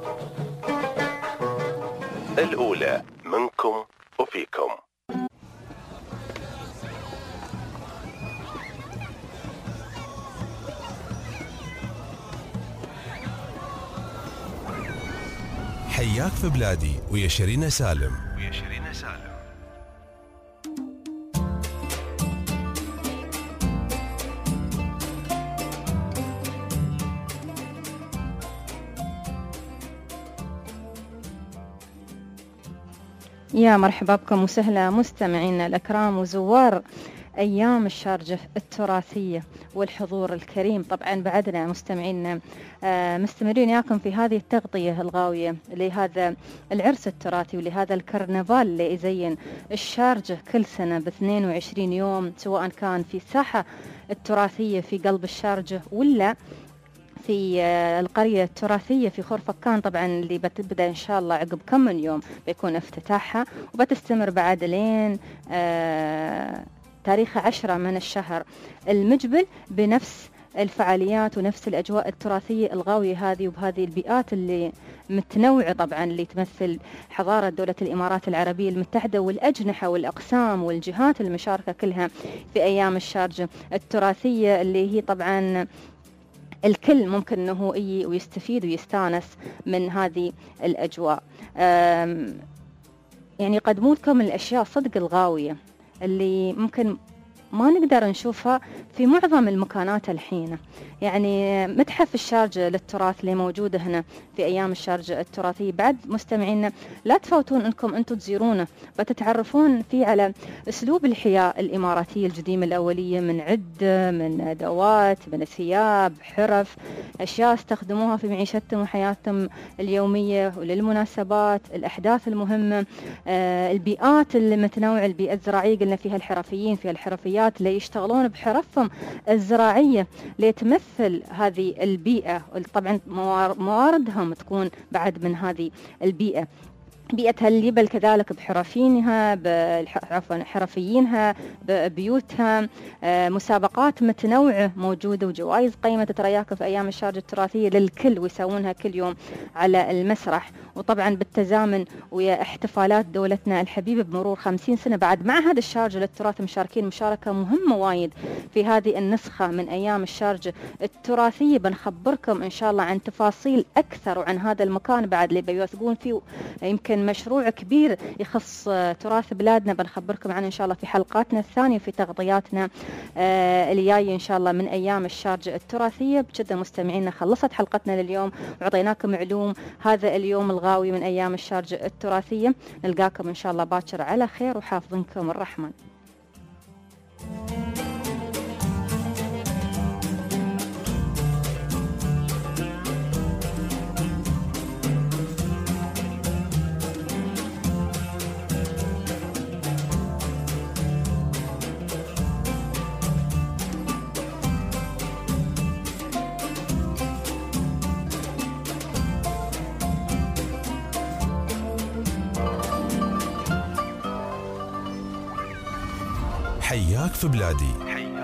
الأولى منكم وفيكم. حياك في بلادي ويا شيرين سالم. ويا شيرين سالم. يا مرحبا بكم وسهلا مستمعينا الأكرام وزوار أيام الشارجة التراثية والحضور الكريم. طبعا بعدنا مستمعينا مستمرين ياكم في هذه التغطية الغاوية لهذا العرس التراثي ولهذا الكرنفال اللي يزين الشارجة كل سنة ب اثنين وعشرين يوم، سواء كان في الساحة التراثية في قلب الشارجة ولا في القرية التراثية في خورفكان. طبعا اللي بتبدأ إن شاء الله عقب كم من يوم بيكون افتتاحها وبتستمر بعد لين آه تاريخ عشرة من الشهر المقبل بنفس الفعاليات ونفس الأجواء التراثية الغاوية هذه وبهذه البيئات اللي متنوعة طبعا اللي تمثل حضارة دولة الإمارات العربية المتحدة والأجنحة والأقسام والجهات المشاركة كلها في أيام الشارجة التراثية اللي هي طبعا الكل ممكن أنه يجي ويستفيد ويستانس من هذه الأجواء. يعني يقدموا لكم الأشياء صدق الغاوية اللي ممكن ما نقدر نشوفها في معظم المكانات الحين. يعني متحف الشارجة للتراث اللي موجودة هنا في أيام الشارجة التراثية، بعد مستمعينا لا تفوتون أنكم أنتم تزورونه، بتتعرفون فيه على أسلوب الحياة الإماراتية القديمة الأولية، من عدة، من أدوات، من ثياب، حرف، أشياء استخدموها في معيشتهم وحياتهم اليومية وللمناسبات، الأحداث المهمة، آه البيئات المتنوعة، البيئة الزراعية قلنا فيها الحرفيين، فيها الحرفيات اللي يشتغلون بحرفهم الزراعية ليتمثل هذه البيئة. طبعا مواردهم تكون بعد من هذه البيئة، بيئة الجبل كذلك بحرفينها، عفوا حرفيينها، ببيوتها، مسابقات متنوعة موجودة وجوائز قيمة تترياك في أيام الشارجة التراثية للكل، ويسوونها كل يوم على المسرح. وطبعا بالتزامن ويا احتفالات دولتنا الحبيبة بمرور خمسين سنة بعد معهد الشارجة للتراث مشاركين مشاركة مهمة وايد في هذه النسخة من أيام الشارجة التراثية. بنخبركم إن شاء الله عن تفاصيل أكثر وعن هذا المكان بعد اللي بيوثقون فيه، يمكن مشروع كبير يخص تراث بلادنا، بنخبركم عنه إن شاء الله في حلقاتنا الثانية في تغطياتنا آه اللي جاية إن شاء الله من أيام الشارجة التراثية. بكذا مستمعينا خلصت حلقتنا لليوم وعطيناكم علوم هذا اليوم الغاوي من أيام الشارجة التراثية. نلقاكم إن شاء الله باكر على خير وحافظنكم الرحمن. حياك في بلادي.